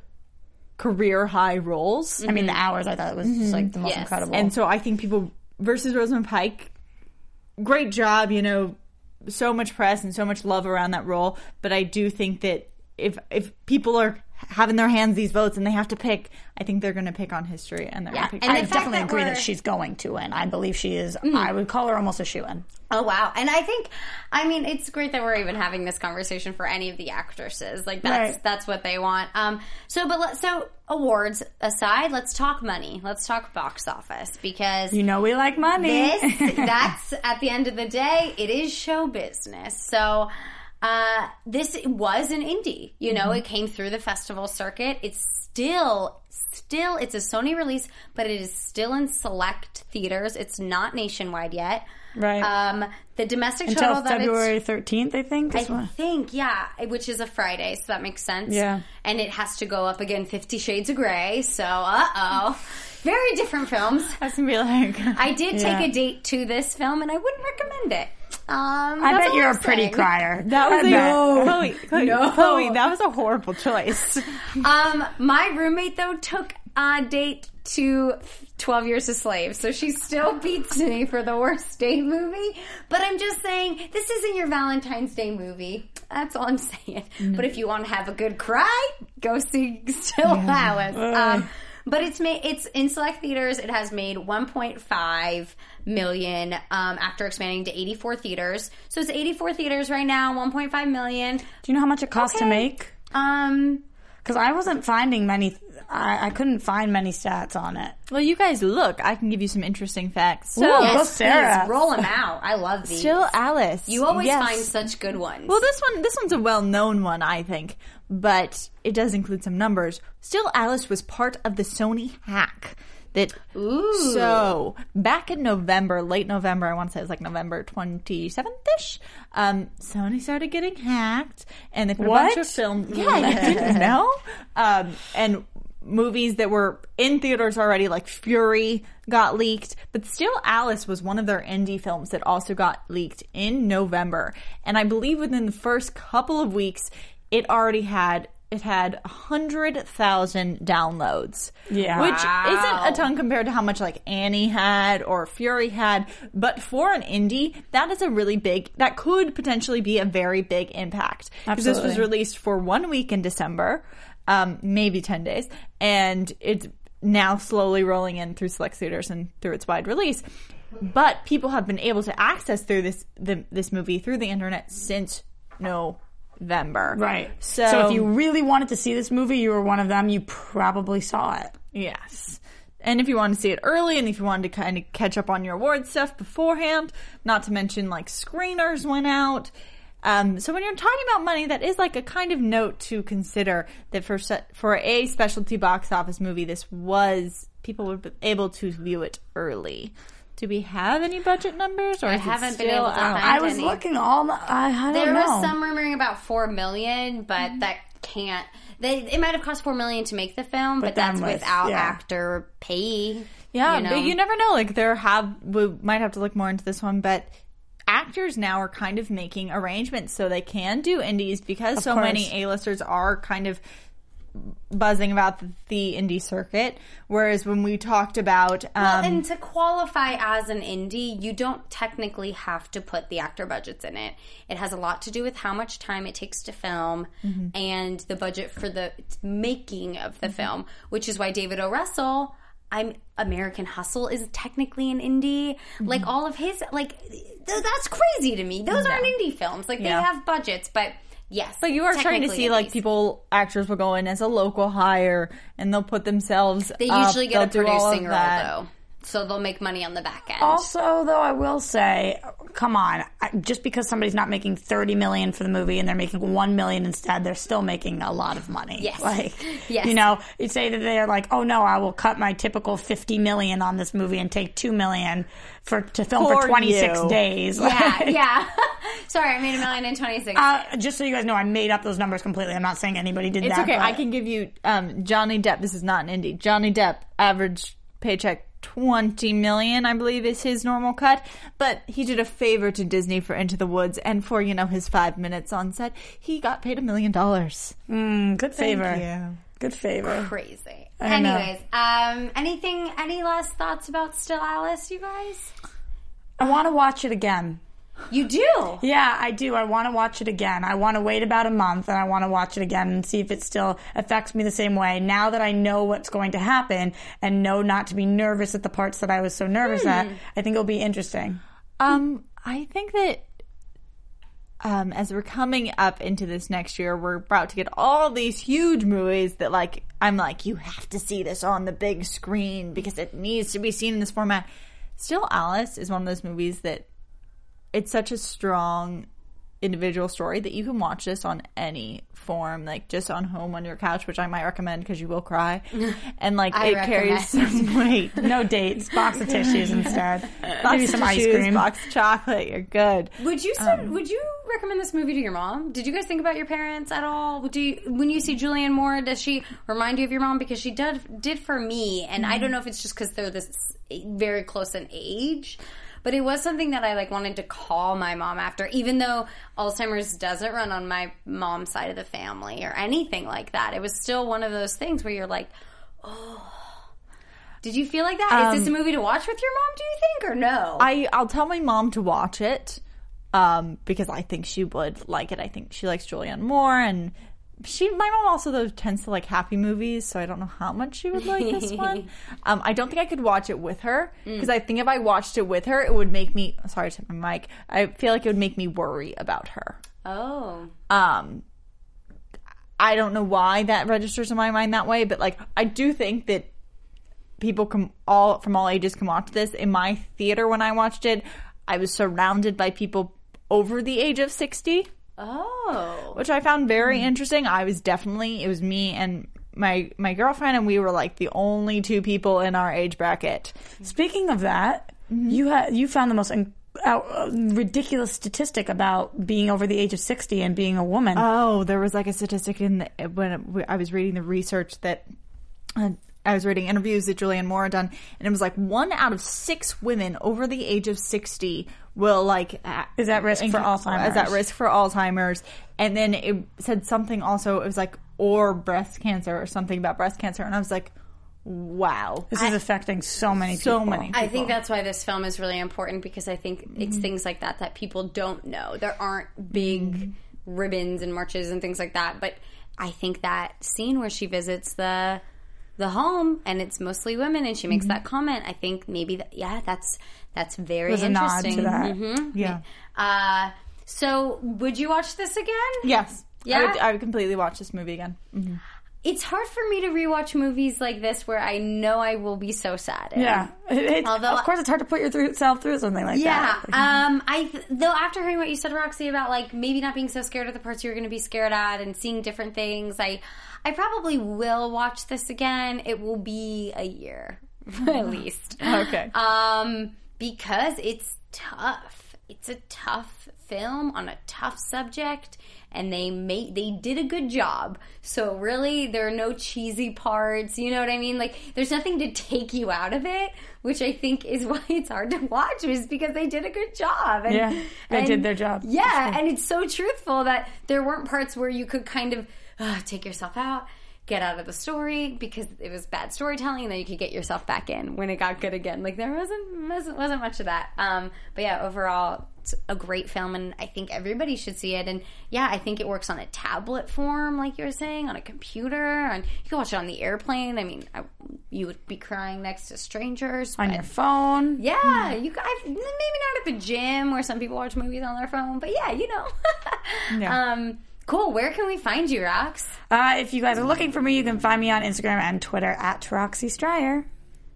career high roles. Mm-hmm. I mean, the hours I thought it was mm-hmm. just like the most yes. incredible. And so I think people versus Rosamund Pike, great job, you know, so much press and so much love around that role, but I do think that if if people are having their hands these votes and they have to pick, I think they're going to pick on history, and they're yeah. going to pick. And I the definitely that agree we're... that she's going to win. I believe she is. Mm-hmm. I would call her almost a shoo-in. Oh wow! And I think, I mean, it's great that we're even having this conversation for any of the actresses. Like that's right. that's what they want. Um. So, but let, so awards aside, let's talk money. Let's talk box office because you know we like money. This that's at the end of the day, it is show business. So. Uh, this was an indie, you know, mm-hmm. it came through the festival circuit. It's still, still, it's a Sony release, but it is still in select theaters. It's not nationwide yet. Right. Um, the domestic Until total that February thirteenth, I think. I one. think, yeah, which is a Friday, so that makes sense. Yeah. And it has to go up again Fifty Shades of Grey, so uh-oh. Very different films. That's gonna be like... I did yeah. take a date to this film, and I wouldn't recommend it. Um, I bet you're I'm a pretty saying. crier. That was I a bet. Chloe, Chloe, No. Chloe, that was a horrible choice. Um, my roommate though took a date to twelve Years a Slave, so she still beats me for the worst date movie. But I'm just saying, this isn't your Valentine's Day movie. That's all I'm saying. Mm. But if you want to have a good cry, go see Still yeah. Alice. Um, But it's made, it's in select theaters. It has made one point five million um, after expanding to eighty-four theaters. So it's eighty-four theaters right now, one point five million. Do you know how much it costs okay. to make? Um, because I wasn't finding many. I, I couldn't find many stats on it. Well, you guys look. I can give you some interesting facts. So, Ooh, go Yes, Sarah. please, roll them out. I love these. Still Alice. You always Yes. find such good ones. Well, this one, this one's a well-known one, I think, but it does include some numbers. Still Alice was part of the Sony hack. That Ooh. So back in November, late November, I want to say it was like November twenty-seventh ish. Um, Sony started getting hacked, and they put What? a bunch of films. Yeah, you didn't know. Um, and movies that were in theaters already, like Fury, got leaked. But Still Alice was one of their indie films that also got leaked in November, and I believe within the first couple of weeks, it already had. It had one hundred thousand downloads. Yeah. Which Wow. isn't a ton compared to how much like Annie had or Fury had. But for an indie, that is a really big, that could potentially be a very big impact. Because this was Absolutely. released for one week in December, um, maybe ten days. And it's now slowly rolling in through select theaters and through its wide release. But people have been able to access through this, the, this movie through the internet since no November. Right. So, So if you really wanted to see this movie, you were one of them, you probably saw it. yes. And if you wanted to see it early and if you wanted to kind of catch up on your award stuff beforehand, not to mention like screeners went out. Um, so when you're talking about money, that is like a kind of note to consider that for se- for a specialty box office movie, this was, people were able to view it early. Do we have any budget numbers? Or I is it haven't been still able to out? find I was any. looking all, I, I don't There know. was some rumoring about four million, but that can't. They it might have cost four million to make the film, but, But that's then with- without yeah. actor pay. Yeah, you know? but you never know. Like there have, we might have to look more into this one, but actors now are kind of making arrangements so they can do indies because so course. many A-listers are kind of buzzing about the, the indie circuit. Whereas when we talked about, um, Well, and to qualify as an indie, you don't technically have to put the actor budgets in it. It has a lot to do with how much time it takes to film Mm-hmm. and the budget for the making of the film, which is why David O. Russell, I'm American Hustle is technically an indie. Mm-hmm. Like all of his, like th- that's crazy to me. Those aren't indie films. Like Yeah. they have budgets, but yes. but you are starting to technically see like indies. people, actors will go in as a local hire and they'll put themselves They up, usually get a they'll do all of producing role that. though, so they'll make money on the back end. Also, though, I will say, come on, I- just because somebody's not making thirty million for the movie and they're making one million instead, they're still making a lot of money. Yes. Like, Yes. you know, you say that they're like, oh no, I will cut my typical fifty million on this movie and take two million for to film for For twenty-six you. days. Yeah, Like, yeah. Sorry, I made a million in twenty-six. Uh, just so you guys know, I made up those numbers completely. I'm not saying anybody did It's that. okay. but- I can give you um, Johnny Depp. This is not an indie. Johnny Depp average paycheck twenty million, I believe, is his normal cut. But he did a favor to Disney for Into the Woods, and for you know his five minutes on set, he got paid a million dollars. Mm, good favor. you. Good favor. Crazy. I know. Anyways, um, anything? Any last thoughts about Still Alice, you guys? I want to watch it again. You do. Yeah, I do. I want to watch it again. I want to wait about a month and I want to watch it again and see if it still affects me the same way. Now that I know what's going to happen and know not to be nervous at the parts that I was so nervous Hmm. at, I think it'll be interesting. Um, I think that um, as we're coming up into this next year, we're about to get all these huge movies that, like, I'm like, you have to see this on the big screen because it needs to be seen in this format. Still Alice is one of those movies that it's such a strong individual story that you can watch this on any form, like just on home on your couch, which I might recommend because you will cry, and like I it recommend. carries some weight. No dates, box of tissues instead. Box Maybe of some ice tissues, cream. box of chocolate. You're good. Would you send, would you recommend this movie to your mom? Did you guys think about your parents at all? Do you, when you see Julianne Moore, does she remind you of your mom? Because she did did for me, and I don't know if it's just because they're this very close in age. But it was something that I like wanted to call my mom after, even though Alzheimer's doesn't run on my mom's side of the family or anything like that. It was still one of those things where you're like, oh. Did you feel like that? Um, Is this a movie to watch with your mom, do you think, or no? I I'll tell my mom to watch it um, because I think she would like it. I think she likes Julianne Moore, and she my mom also though tends to like happy movies, so I don't know how much she would like this one. Um, I don't think I could watch it with her because I think if I watched it with her, it would make me. Sorry to my mic. I feel like it would make me worry about her. oh. Um, I don't know why that registers in my mind that way, but like I do think that people can all from all ages can watch this. In my theater when I watched it, I was surrounded by people over the age of sixty. Oh. Which I found very interesting. I was definitely, it was me and my my girlfriend, and we were like the only two people in our age bracket. Speaking of that, mm-hmm. you had you found the most in- uh, ridiculous statistic about being over the age of sixty and being a woman. Oh, there was like a statistic in the, when I was reading the research that uh, I was reading interviews that Julianne Moore had done, and it was like one out of six women over the age of sixty will like is at risk for Alzheimer's. Is at risk for Alzheimer's, and then it said something also. It was like or breast cancer or something about breast cancer, and I was like, wow, this I, is affecting so many so people. many people. I think that's why this film is really important, because I think mm-hmm. it's things like that that people don't know. There aren't big mm-hmm. ribbons and marches and things like that, but I think that scene where she visits the the home and it's mostly women and she makes mm-hmm. that comment, I think maybe that, yeah, that's that's very There's interesting. A nod to that. Mm-hmm. Yeah. Uh, so would you watch this again? Yes. Yeah. I would, I would completely watch this movie again. Mm-hmm. It's hard for me to rewatch movies like this where I know I will be so sad. In. Yeah. It, it, Although, of course, it's hard to put yourself through something like yeah, that. Yeah. Um, I though after hearing what you said, Roxy, about like maybe not being so scared of the parts you're going to be scared at and seeing different things, I I probably will watch this again. It will be a year at least. Okay. Um, because it's tough. It's a tough film on a tough subject. And they made, they did a good job. So really, there are no cheesy parts. You know what I mean? Like, there's nothing to take you out of it, which I think is why it's hard to watch, is because they did a good job. And, yeah, they and, did their job. Yeah, and it's so truthful that there weren't parts where you could kind of uh, take yourself out, get out of the story because it was bad storytelling, and then you could get yourself back in when it got good again. Like, there wasn't wasn't, wasn't much of that. Um, but yeah, overall, it's a great film, and I think everybody should see it. And yeah, I think it works on a tablet form, like you were saying, on a computer, and you can watch it on the airplane. I mean, I, you would be crying next to strangers on your phone. Yeah, mm. you guys, maybe not at the gym where some people watch movies on their phone, but yeah, you know. yeah. Um, cool. Where can we find you, Rox? Uh, if you guys are looking for me, you can find me on Instagram and Twitter at Roxy Stryer.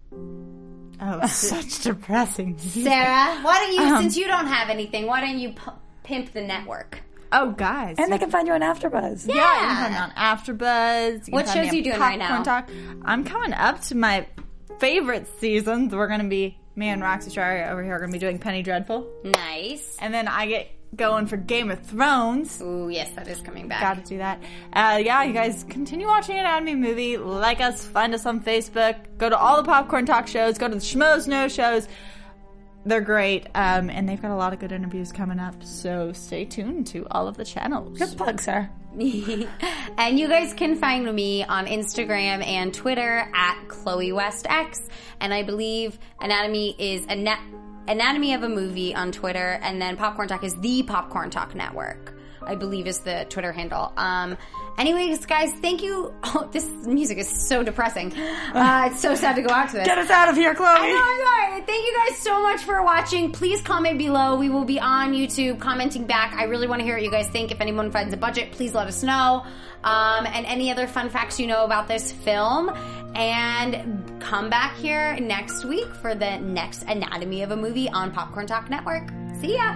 Oh, such depressing. Sarah, why don't you, um, since you don't have anything, why don't you p- pimp the network? Oh, guys. And they can find you on AfterBuzz. Yeah, yeah, you can find me on AfterBuzz. You what shows are you doing right now? Talk. I'm coming up to my favorite seasons. We're going to be, me and Roxy Stryer over here are going to be doing Penny Dreadful. Nice. And then I get going for Game of Thrones. Ooh, yes, that is coming back. Gotta do that. Uh, yeah, you guys continue watching Anatomy Movie. Like us, find us on Facebook. Go to all the Popcorn Talk shows. Go to the Schmoes No shows. They're great. Um, and they've got a lot of good interviews coming up. So stay tuned to all of the channels. Good plug, sir. And you guys can find me on Instagram and Twitter at Chloe West X. And I believe Anatomy is a net. Anatomy of a Movie on Twitter, and then Popcorn Talk is the Popcorn Talk Network, I believe is the Twitter handle. Um, anyways, guys, thank you. Oh, this music is so depressing. Uh, it's so sad to go out to this. Get us out of here, Chloe. I know, I'm sorry. Thank you guys so much for watching. Please comment below. We will be on YouTube commenting back. I really want to hear what you guys think. If anyone finds a budget, please let us know. Um, and any other fun facts you know about this film. And come back here next week for the next Anatomy of a Movie on Popcorn Talk Network. See ya!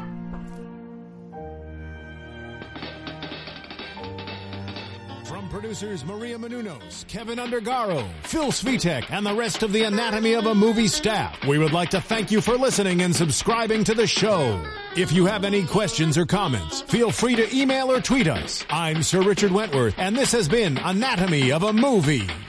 From producers Maria Menounos, Kevin Undergaro, Phil Svitek, and the rest of the Anatomy of a Movie staff, we would like to thank you for listening and subscribing to the show. If you have any questions or comments, feel free to email or tweet us. I'm Sir Richard Wentworth, and this has been Anatomy of a Movie.